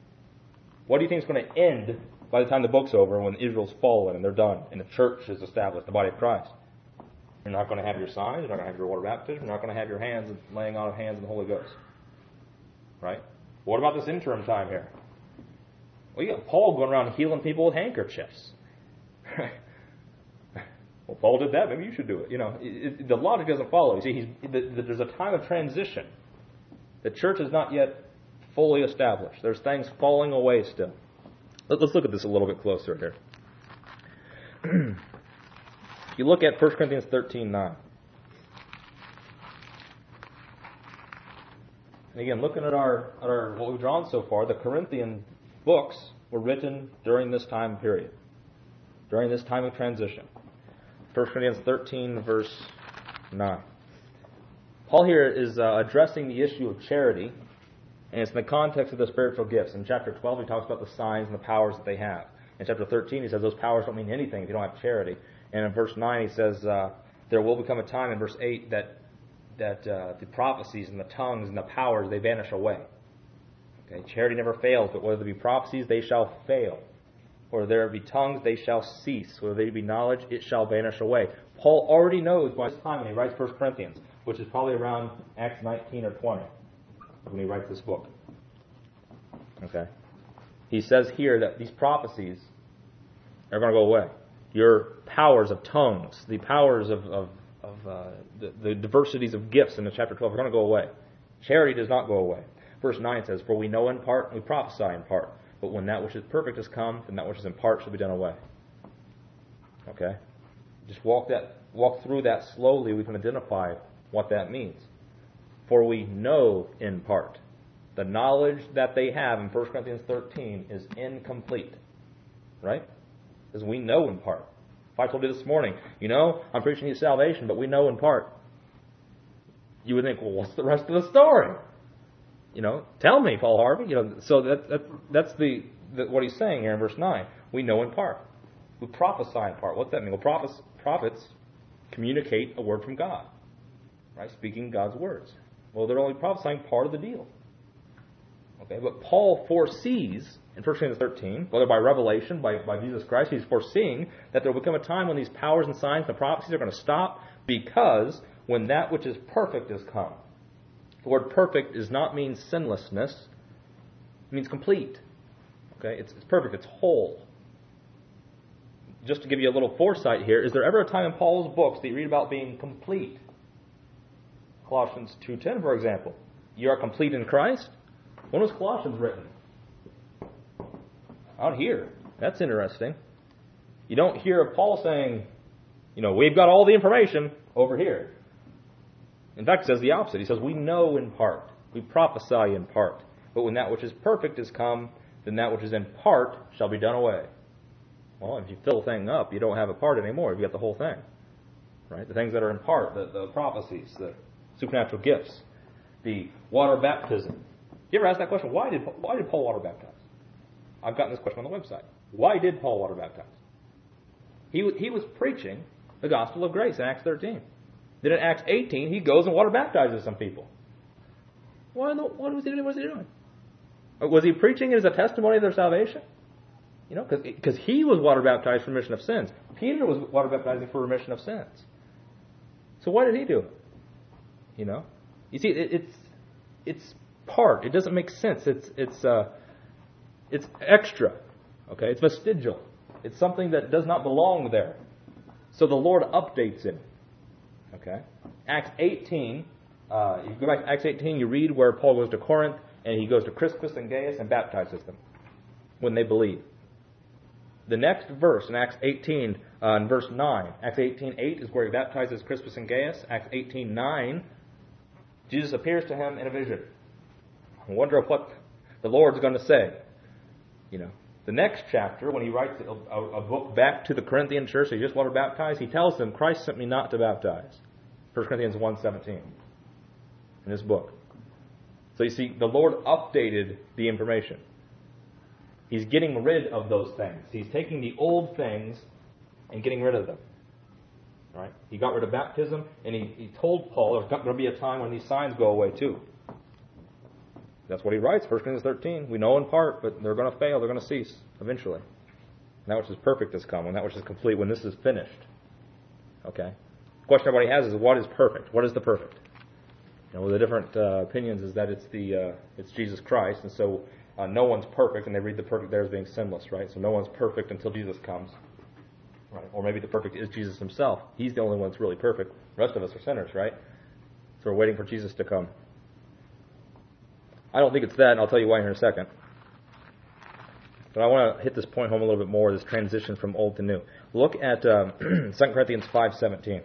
What do you think is going to end by the time the book's over, when Israel's fallen and they're done and the church is established, the body of Christ? You're not going to have your signs, you're not going to have your water baptism, you're not going to have your hands and laying on of hands in the Holy Ghost. Right? What about this interim time here? Well, you got Paul going around healing people with handkerchiefs. Well, Paul did that. Maybe you should do it. You know, the logic doesn't follow. You see, there's a time of transition. The church is not yet fully established. There's things falling away still. Let's look at this a little bit closer here. If you look at 1 Corinthians 13:9. And again, looking at our what we've drawn so far, the Corinthian books were written during this time period, during this time of transition. 1 Corinthians 13, verse 9. Paul here is addressing the issue of charity, and it's in the context of the spiritual gifts. In chapter 12, he talks about the signs and the powers that they have. In chapter 13, he says those powers don't mean anything if you don't have charity. And in verse 9, he says there will become a time, in verse 8, that the prophecies and the tongues and the powers, they vanish away. Okay? Charity never fails, but whether there be prophecies, they shall fail. Or there be tongues, they shall cease. Whether there be knowledge, it shall vanish away. Paul already knows by this time when he writes 1 Corinthians, which is probably around Acts 19 or 20, when he writes this book. Okay? He says here that these prophecies are going to go away. Your powers of tongues, the powers of the diversities of gifts in the chapter 12 are going to go away. Charity does not go away. Verse 9 says, "For we know in part, and we prophesy in part. But when that which is perfect has come, then that which is in part shall be done away." Okay? Just walk through that slowly. We can identify what that means. For we know in part. The knowledge that they have in 1 Corinthians 13 is incomplete. Right? Because we know in part. If I told you this morning, I'm preaching you salvation, but we know in part. You would think, well, what's the rest of the story? Tell me, Paul Harvey. So that's what he's saying here in verse 9. We know in part. We prophesy in part. What's that mean? Well, prophets communicate a word from God, right? Speaking God's words. Well, they're only prophesying part of the deal. Okay, but Paul foresees in 1 Corinthians 13, whether by revelation, by Jesus Christ, he's foreseeing that there will become a time when these powers and signs and prophecies are going to stop, because when that which is perfect is come. The word perfect does not mean sinlessness. It means complete. Okay, it's perfect. It's whole. Just to give you a little foresight here, is there ever a time in Paul's books that you read about being complete? Colossians 2:10, for example. You are complete in Christ. When was Colossians written? Out here. That's interesting. You don't hear of Paul saying, we've got all the information over here. In fact, it says the opposite. He says, we know in part. We prophesy in part. But when that which is perfect is come, then that which is in part shall be done away. Well, if you fill the thing up, you don't have a part anymore. You've got the whole thing. Right? The things that are in part, the prophecies, the supernatural gifts, the water baptism. You ever ask that question? Why did Paul water baptize? I've gotten this question on the website. Why did Paul water baptize? He was preaching the gospel of grace in Acts 13. Then in Acts 18, he goes and water baptizes some people. What was he doing? What was he doing? Was he preaching it as a testimony of their salvation? Because he was water baptized for remission of sins. Peter was water baptizing for remission of sins. So why did he do it? You see, it's part. It doesn't make sense. It's extra. Okay, it's vestigial. It's something that does not belong there. So the Lord updates it. Okay, Acts 18. You go back to Acts 18. You read where Paul goes to Corinth and he goes to Crispus and Gaius and baptizes them when they believe. The next verse in Acts 18, in verse 9, Acts 18:8 is where he baptizes Crispus and Gaius. Acts 18:9, Jesus appears to him in a vision. I wonder what the Lord's going to say. The next chapter, when he writes a book back to the Corinthian church, he just water baptized, he tells them, Christ sent me not to baptize. 1 Corinthians 1:17 in his book. So you see, the Lord updated the information. He's getting rid of those things. He's taking the old things and getting rid of them. Right? He got rid of baptism, and he told Paul there's going to be a time when these signs go away too. That's what he writes, 1 Corinthians 13. We know in part, but they're going to fail. They're going to cease eventually. And that which is perfect has come, and that which is complete when this is finished. Okay? The question everybody has is, what is perfect? What is the perfect? The different opinions is that it's Jesus Christ, and so no one's perfect, and they read the perfect there as being sinless, right? So no one's perfect until Jesus comes. Right? Or maybe the perfect is Jesus himself. He's the only one that's really perfect. The rest of us are sinners, right? So we're waiting for Jesus to come. I don't think it's that, and I'll tell you why here in a second. But I want to hit this point home a little bit more, this transition from old to new. Look at 2 Corinthians 5:17.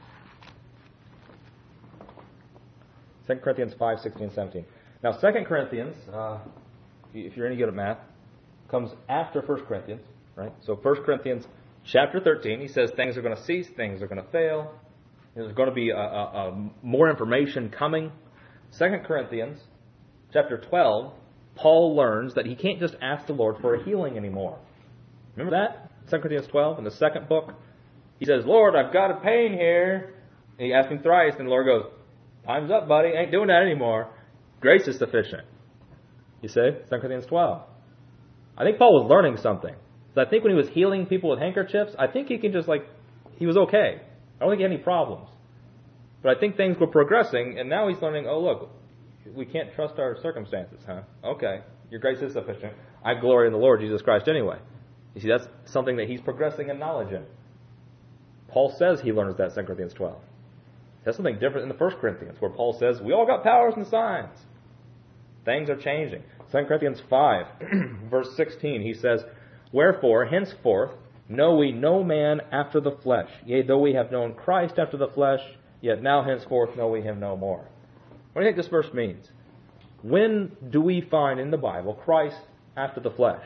2 Corinthians 5:16 and 17. Now, 2 Corinthians, if you're any good at math, comes after 1 Corinthians, right? So 1 Corinthians chapter 13, he says things are going to cease, things are going to fail. There's going to be more information coming. 2 Corinthians chapter 12, Paul learns that he can't just ask the Lord for a healing anymore. Remember that? 2 Corinthians 12, in the second book. He says, Lord, I've got a pain here. And he asks him thrice, and the Lord goes, time's up, buddy. Ain't doing that anymore. Grace is sufficient. You see? 2 Corinthians 12. I think Paul was learning something. So I think when he was healing people with handkerchiefs, I think he can just he was okay. I don't think he had any problems. But I think things were progressing, and now he's learning, oh, look, we can't trust our circumstances, huh? Okay, your grace is sufficient. I glory in the Lord Jesus Christ anyway. You see, that's something that he's progressing in knowledge in. Paul says he learns that in 2 Corinthians 12. That's something different in the 1 Corinthians, where Paul says, we all got powers and signs. Things are changing. 2 Corinthians 5, verse 16, he says, "Wherefore, henceforth, know we no man after the flesh. Yea, though we have known Christ after the flesh, yet now henceforth know we him no more." What do you think this verse means? When do we find in the Bible Christ after the flesh?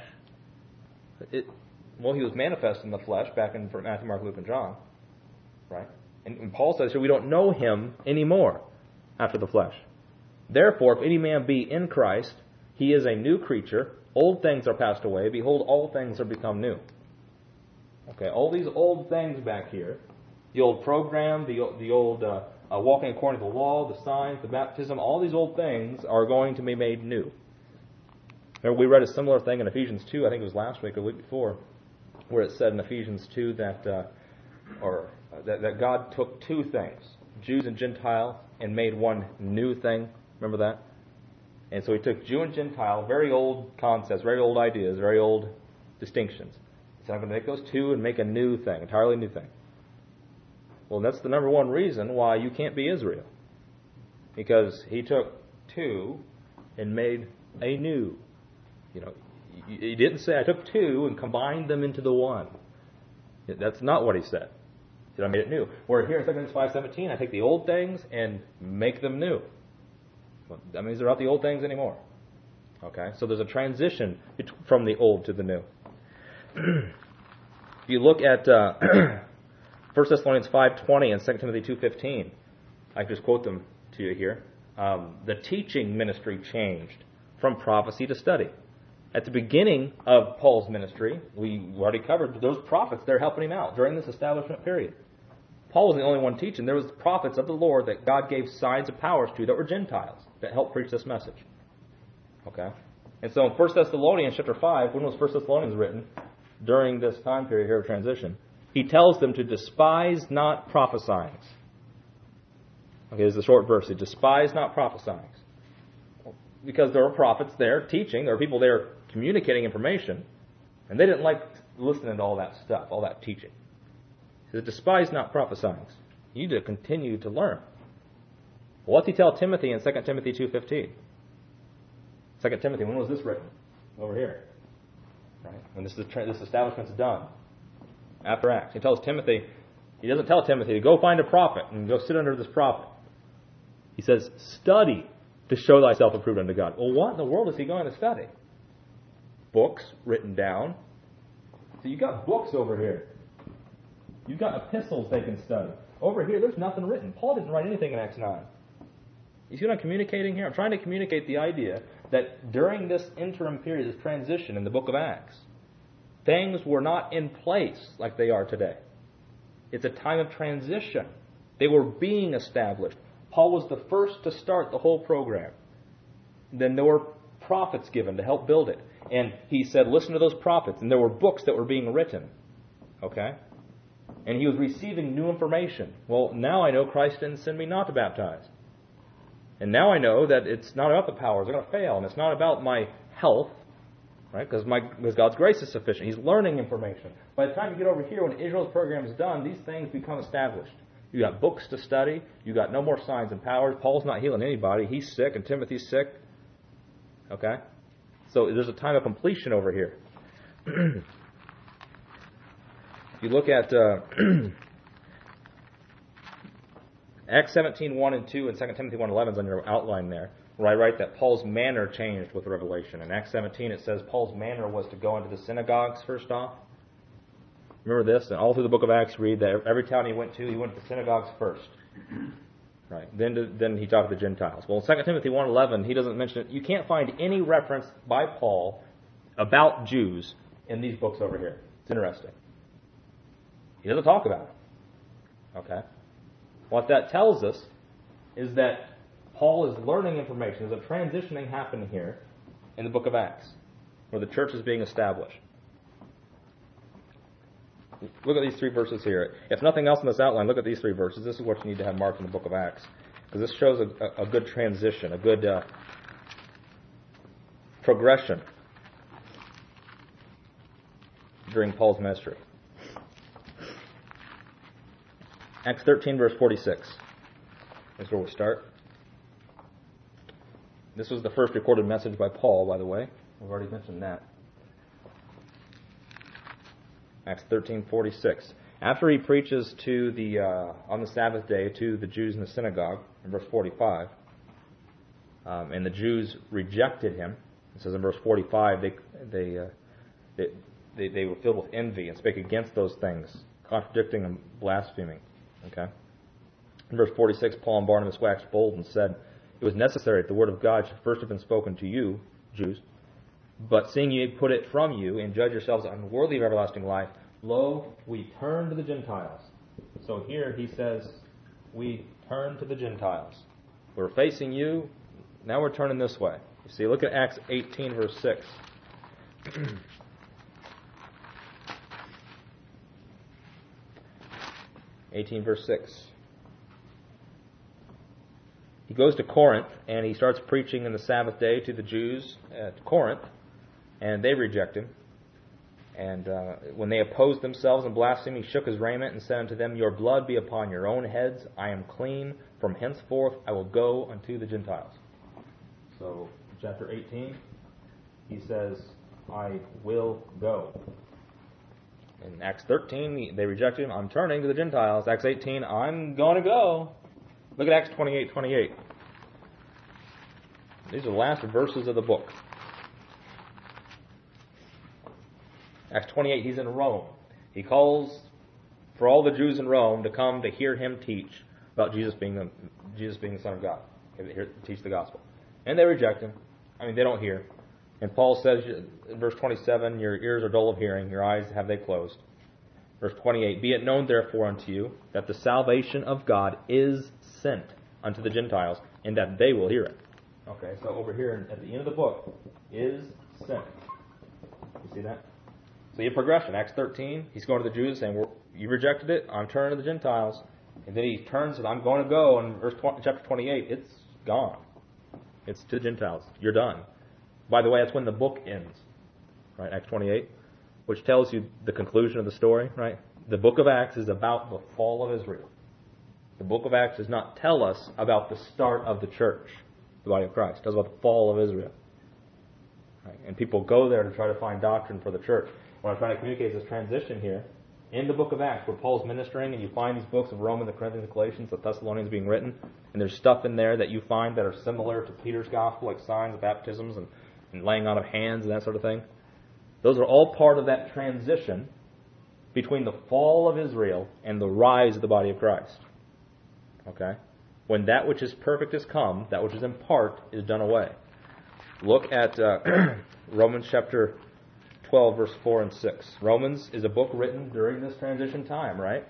Well, he was manifest in the flesh back in Matthew, Mark, Luke, and John. Right? And Paul says here we don't know him anymore after the flesh. "Therefore, if any man be in Christ, he is a new creature. Old things are passed away. Behold, all things are become new." Okay, all these old things back here, the old program, the old walking according to the law, the signs, the baptism, all these old things are going to be made new. Remember, we read a similar thing in Ephesians 2, I think it was last week or the week before, where it said in Ephesians 2 that God took two things, Jews and Gentile, and made one new thing. Remember that? And so he took Jew and Gentile, very old concepts, very old ideas, very old distinctions. He said, I'm going to make those two and make a new thing, entirely new thing. Well, that's the number one reason why you can't be Israel. Because he took two and made a new. He didn't say, I took two and combined them into the one. That's not what he said. He said, I made it new. Where here in 2 Corinthians 5:17, I take the old things and make them new. Well, that means they're not the old things anymore. Okay? So there's a transition from the old to the new. If you look at 1 Thessalonians 5:20 and 2 Timothy 2:15, I can just quote them to you here. The teaching ministry changed from prophecy to study. At the beginning of Paul's ministry, we already covered those prophets. They're helping him out during this establishment period. Paul was the only one teaching. There was prophets of the Lord that God gave signs and powers to that were Gentiles that helped preach this message. Okay? And so in 1 Thessalonians chapter 5, when was 1 Thessalonians written? During this time period here of transition. He tells them to despise not prophesying. Okay, there's a short verse. Despise not prophesying. Because there were prophets there teaching, there were people there communicating information, and they didn't like listening to all that stuff, all that teaching. He says, despise not prophesying. You need to continue to learn. Well, what's he tell Timothy in 2 Timothy 2:15? 2 Timothy, when was this written? Over here. Right? When this establishment's done. After Acts. He tells Timothy, he doesn't tell Timothy to go find a prophet and go sit under this prophet. He says, study to show thyself approved unto God. Well, what in the world is he going to study? Books written down. So you got books over here. You've got epistles they can study. Over here, there's nothing written. Paul didn't write anything in Acts 9. You see what I'm communicating here? I'm trying to communicate the idea that during this interim period, this transition in the book of Acts, things were not in place like they are today. It's a time of transition. They were being established. Paul was the first to start the whole program. Then there were prophets given to help build it. And he said, listen to those prophets. And there were books that were being written. Okay? And he was receiving new information. Well, now I know Christ didn't send me not to baptize. And now I know that it's not about the powers. They're going to fail. And it's not about my health. Right? Because God's grace is sufficient. He's learning information. By the time you get over here, when Israel's program is done, these things become established. You got books to study. You got no more signs and powers. Paul's not healing anybody. He's sick and Timothy's sick. Okay? So there's a time of completion over here. If you look at Acts 17:1 and 2 and 2 Timothy 1:11 is on your outline there, where I write that Paul's manner changed with the revelation. In Acts 17 it says Paul's manner was to go into the synagogues first off. Remember this? And all through the book of Acts, read that every town he went to the synagogues first. Right. Then he talked to the Gentiles. Well, in 2 Timothy 1:11, he doesn't mention it. You can't find any reference by Paul about Jews in these books over here. It's interesting. He doesn't talk about it. Okay? What that tells us is that Paul is learning information. There's a transitioning happening here in the book of Acts, where the church is being established. Look at these three verses here. If nothing else in this outline, look at these three verses. This is what you need to have marked in the book of Acts. Because this shows a good transition, a good progression during Paul's ministry. Acts 13, verse 46. That's where we'll start. This was the first recorded message by Paul, by the way. We've already mentioned that. Acts 13:46. After he preaches to the on the Sabbath day to the Jews in the synagogue, in verse 45, and the Jews rejected him. It says in verse 45, they were filled with envy and spake against those things, contradicting and blaspheming. Okay. In verse 46, Paul and Barnabas waxed bold and said, "It was necessary that the word of God should first have been spoken to you, Jews. But seeing ye put it from you, and judge yourselves unworthy of everlasting life, lo, we turn to the Gentiles." So here he says, we turn to the Gentiles. We're facing you, now we're turning this way. You see, look at Acts 18, verse 6. 18, verse 6. He goes to Corinth, and he starts preaching in the Sabbath day to the Jews at Corinth, and they reject him. And when they opposed themselves and blasphemed, he shook his raiment and said unto them, "Your blood be upon your own heads. I am clean. From henceforth I will go unto the Gentiles." So, chapter 18, he says, "I will go." In Acts 13, they rejected him. "I'm turning to the Gentiles." Acts 18, "I'm going to go." Look at Acts 28:28. These are the last verses of the book. Acts 28, he's in Rome. He calls for all the Jews in Rome to come to hear him teach about Jesus being the Son of God, to teach the gospel. And they reject him. I mean, they don't hear. And Paul says in verse 27, "Your ears are dull of hearing, your eyes have they closed." Verse 28, "Be it known therefore unto you that the salvation of God is sent unto the Gentiles, and that they will hear it." Okay, so over here at the end of the book, is sent. You see that? So you have progression. Acts 13, he's going to the Jews saying, "You rejected it, I'm turning to the Gentiles." And then he turns and "I'm going to go." And chapter 28, it's gone. It's to the Gentiles. You're done. By the way, that's when the book ends. Right, Acts 28, which tells you the conclusion of the story, right? The book of Acts is about the fall of Israel. The book of Acts does not tell us about the start of the church, the body of Christ. It tells about the fall of Israel. Right? And people go there to try to find doctrine for the church. What I'm trying to communicate is this transition here in the book of Acts where Paul's ministering, and you find these books of Romans, the Corinthians, the Galatians, the Thessalonians being written, and there's stuff in there that you find that are similar to Peter's gospel, like signs of baptisms and laying on of hands and that sort of thing. Those are all part of that transition between the fall of Israel and the rise of the body of Christ. Okay? When that which is perfect is come, that which is in part is done away. Look at Romans chapter 12, verse 4 and 6. Romans is a book written during this transition time, right?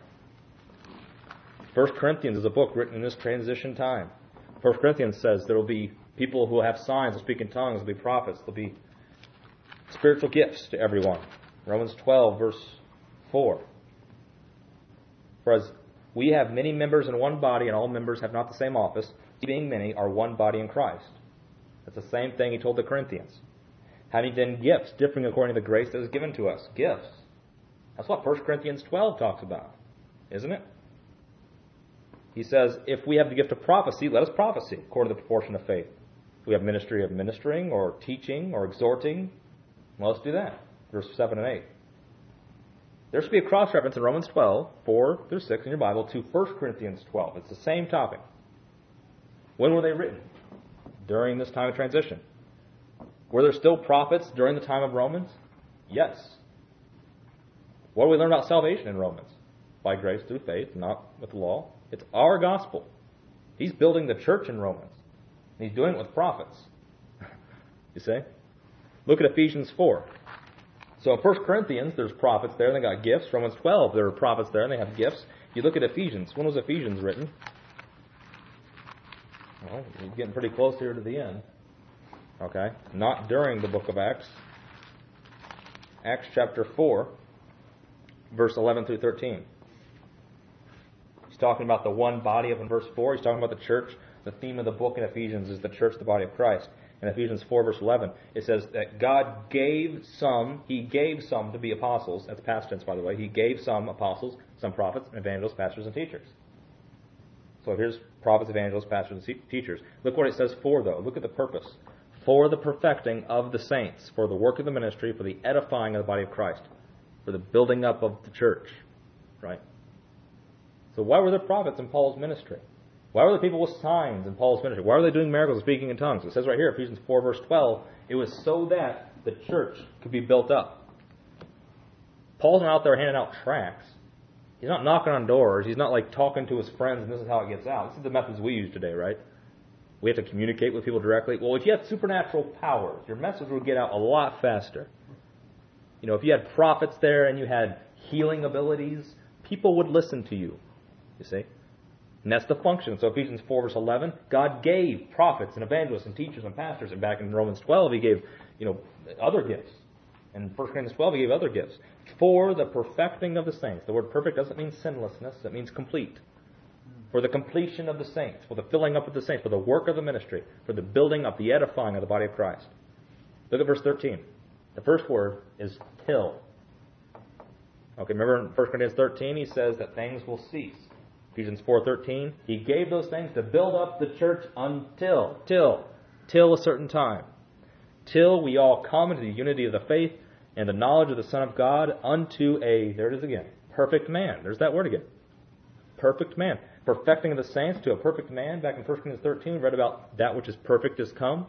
1 Corinthians is a book written in this transition time. 1 Corinthians says there will be people who will have signs, will speak in tongues, there will be prophets, there will be spiritual gifts to everyone. Romans 12, verse 4. "For as we have many members in one body, and all members have not the same office, being many are one body in Christ." That's the same thing he told the Corinthians. "Having then gifts differing according to the grace that is given to us." Gifts. That's what 1 Corinthians 12 talks about, isn't it? He says, if we have the gift of prophecy, let us prophesy according to the proportion of faith. If we have ministry of ministering or teaching or exhorting, well, let's do that. Verse 7 and 8. There should be a cross-reference in Romans 12, 4 through 6 in your Bible to 1 Corinthians 12. It's the same topic. When were they written? During this time of transition. Were there still prophets during the time of Romans? Yes. What do we learn about salvation in Romans? By grace through faith, not with the law. It's our gospel. He's building the church in Romans. And he's doing it with prophets. You see? Look at Ephesians 4. So in 1 Corinthians, there's prophets there, and they got gifts. Romans 12, there are prophets there, and they have gifts. You look at Ephesians. When was Ephesians written? Well, you're getting pretty close here to the end. Okay? Not during the book of Acts. Acts chapter 4, verse 11 through 13. He's talking about the one body up in verse 4. He's talking about the church. The theme of the book in Ephesians is the church, the body of Christ. In Ephesians 4, verse 11, it says that God gave some, He gave some to be apostles. That's past tense, by the way. He gave some apostles, some prophets, evangelists, pastors, and teachers. So here's prophets, evangelists, pastors, and teachers. Look what it says for, though. Look at the purpose. For the perfecting of the saints, for the work of the ministry, for the edifying of the body of Christ, for the building up of the church. Right? So why were there prophets in Paul's ministry? Why were there people with signs in Paul's ministry? Why were they doing miracles and speaking in tongues? It says right here, Ephesians 4, verse 12, it was so that the church could be built up. Paul's not out there handing out tracts. He's not knocking on doors. He's not like talking to his friends and this is how it gets out. This is the methods we use today, right? We have to communicate with people directly. Well, if you had supernatural powers, your message would get out a lot faster. You know, if you had prophets there and you had healing abilities, people would listen to you. You see? And that's the function. So Ephesians 4, verse 11, God gave prophets and evangelists and teachers and pastors. And back in Romans 12, He gave, other gifts. And 1 Corinthians 12, He gave other gifts. For the perfecting of the saints. The word perfect doesn't mean sinlessness. It means complete. For the completion of the saints. For the filling up of the saints. For the work of the ministry. For the building up, the edifying of the body of Christ. Look at verse 13. The first word is till. Okay, remember in 1 Corinthians 13, he says that things will cease. Ephesians 4:13, He gave those things to build up the church until a certain time. Till we all come into the unity of the faith and the knowledge of the Son of God unto there it is again, perfect man. There's that word again. Perfect man. Perfecting the saints to a perfect man. Back in 1 Corinthians 13, we read about that which is perfect is come.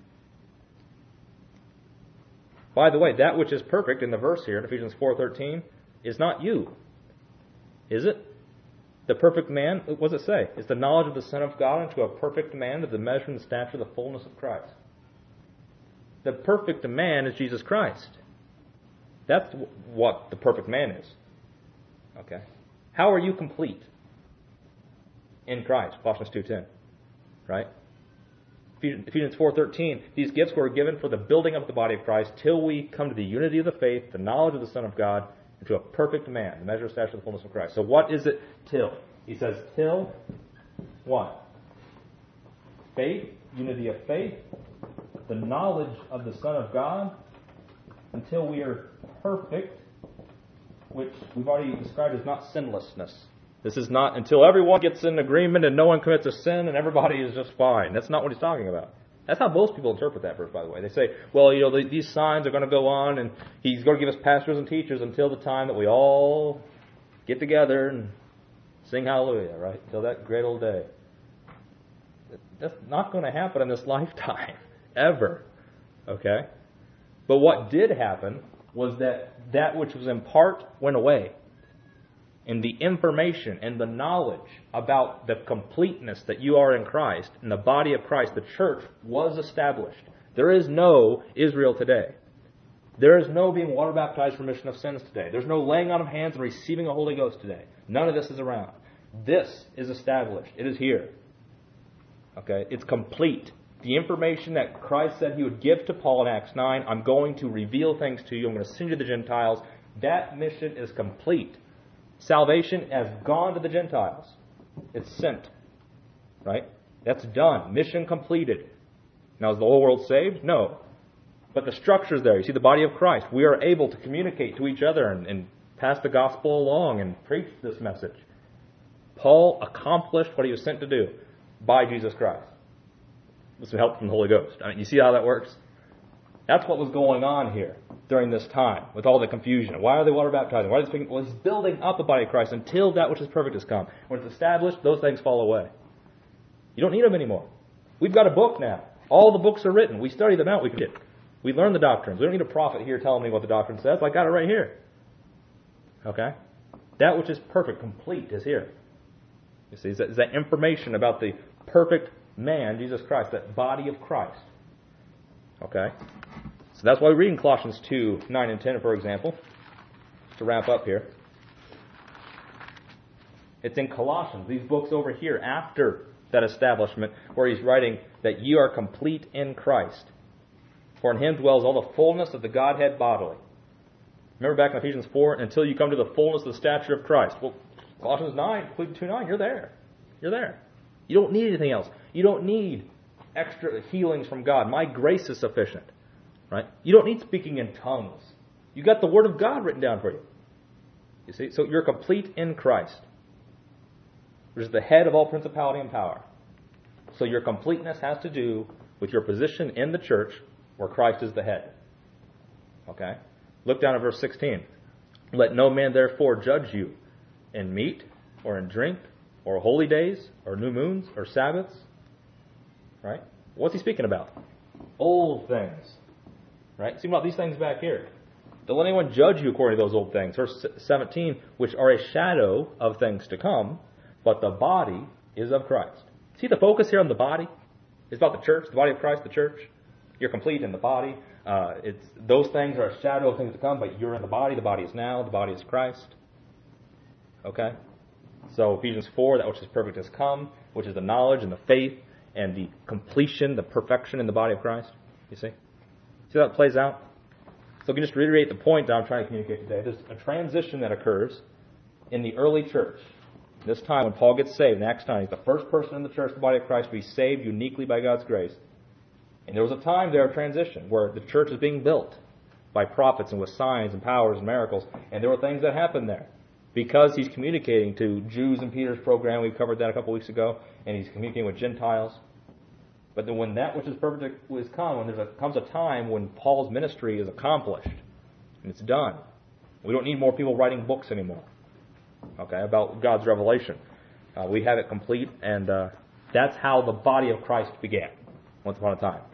By the way, that which is perfect in the verse here in Ephesians 4:13 is not you. Is it? The perfect man, what does it say? It's the knowledge of the Son of God unto a perfect man, to the measure and stature of the fullness of Christ. The perfect man is Jesus Christ. That's what the perfect man is. Okay. How are you complete? In Christ, Colossians 2:10. Right? Ephesians 4:13, these gifts were given for the building up the body of Christ till we come to the unity of the faith, the knowledge of the Son of God, and to a perfect man, the measure of stature of the fullness of Christ. So what is it till? He says till what? Faith, unity of faith, the knowledge of the Son of God, until we are perfect, which we've already described as not sinlessness. This is not until everyone gets in agreement and no one commits a sin and everybody is just fine. That's not what he's talking about. That's how most people interpret that verse, by the way. They say, well, these signs are going to go on and He's going to give us pastors and teachers until the time that we all get together and sing hallelujah, right? Until that great old day. That's not going to happen in this lifetime, ever. Okay? But what did happen was that which was in part went away. And the information and the knowledge about the completeness that you are in Christ, in the body of Christ, the church, was established. There is no Israel today. There is no being water baptized for remission of sins today. There's no laying on of hands and receiving the Holy Ghost today. None of this is around. This is established. It is here. Okay? It's complete. The information that Christ said He would give to Paul in Acts 9, I'm going to reveal things to you, I'm going to send you to the Gentiles, that mission is complete. Salvation has gone to the Gentiles. It's sent. Right? That's done. Mission completed. Now, is the whole world saved? No. But the structure's there. You see the body of Christ. We are able to communicate to each other and pass the gospel along and preach this message. Paul accomplished what he was sent to do by Jesus Christ. With some help from the Holy Ghost. I mean, you see how that works? That's what was going on here during this time with all the confusion. Why are they water baptizing? Why are they speaking? Well, He's building up the body of Christ until that which is perfect has come. When it's established, those things fall away. You don't need them anymore. We've got a book now. All the books are written. We study them out. We learn the doctrines. We don't need a prophet here telling me what the doctrine says. I got it right here. Okay? That which is perfect, complete, is here. You see, is that information about the perfect man, Jesus Christ, that body of Christ. Okay? So that's why we read in Colossians 2, 9 and 10, for example. To wrap up here. It's in Colossians, these books over here, after that establishment, where he's writing that you are complete in Christ. For in Him dwells all the fullness of the Godhead bodily. Remember back in Ephesians 4, until you come to the fullness of the stature of Christ. Well, Colossians 9, 2:9, you're there. You're there. You don't need anything else. You don't need extra healings from God. My grace is sufficient. Right? You don't need speaking in tongues. You got the Word of God written down for you. You see? So you're complete in Christ. which is the head of all principality and power. So your completeness has to do with your position in the church where Christ is the head. Okay? Look down at verse 16. Let no man therefore judge you in meat or in drink or holy days or new moons or Sabbaths. Right? What's he speaking about? Old things. Right? Speaking about these things back here. Don't let anyone judge you according to those old things. Verse 17, which are a shadow of things to come, but the body is of Christ. See the focus here on the body? It's about the church, the body of Christ, the church. You're complete in the body. Those things are a shadow of things to come, but you're in the body. The body is now. The body is Christ. Okay? So Ephesians 4, that which is perfect has come, which is the knowledge and the faith and the completion, the perfection in the body of Christ. You see? See how it plays out? So I can just reiterate the point that I'm trying to communicate today. There's a transition that occurs in the early church. This time when Paul gets saved in Acts 9, he's the first person in the church, the body of Christ, to be saved uniquely by God's grace. And there was a time there of transition where the church is being built by prophets and with signs and powers and miracles. And there were things that happened there. Because he's communicating to Jews in Peter's program, we covered that a couple weeks ago, and he's communicating with Gentiles. But then when that which is perfect is come, when comes a time when Paul's ministry is accomplished and it's done. We don't need more people writing books anymore, okay, about God's revelation. We have it complete, and that's how the body of Christ began once upon a time.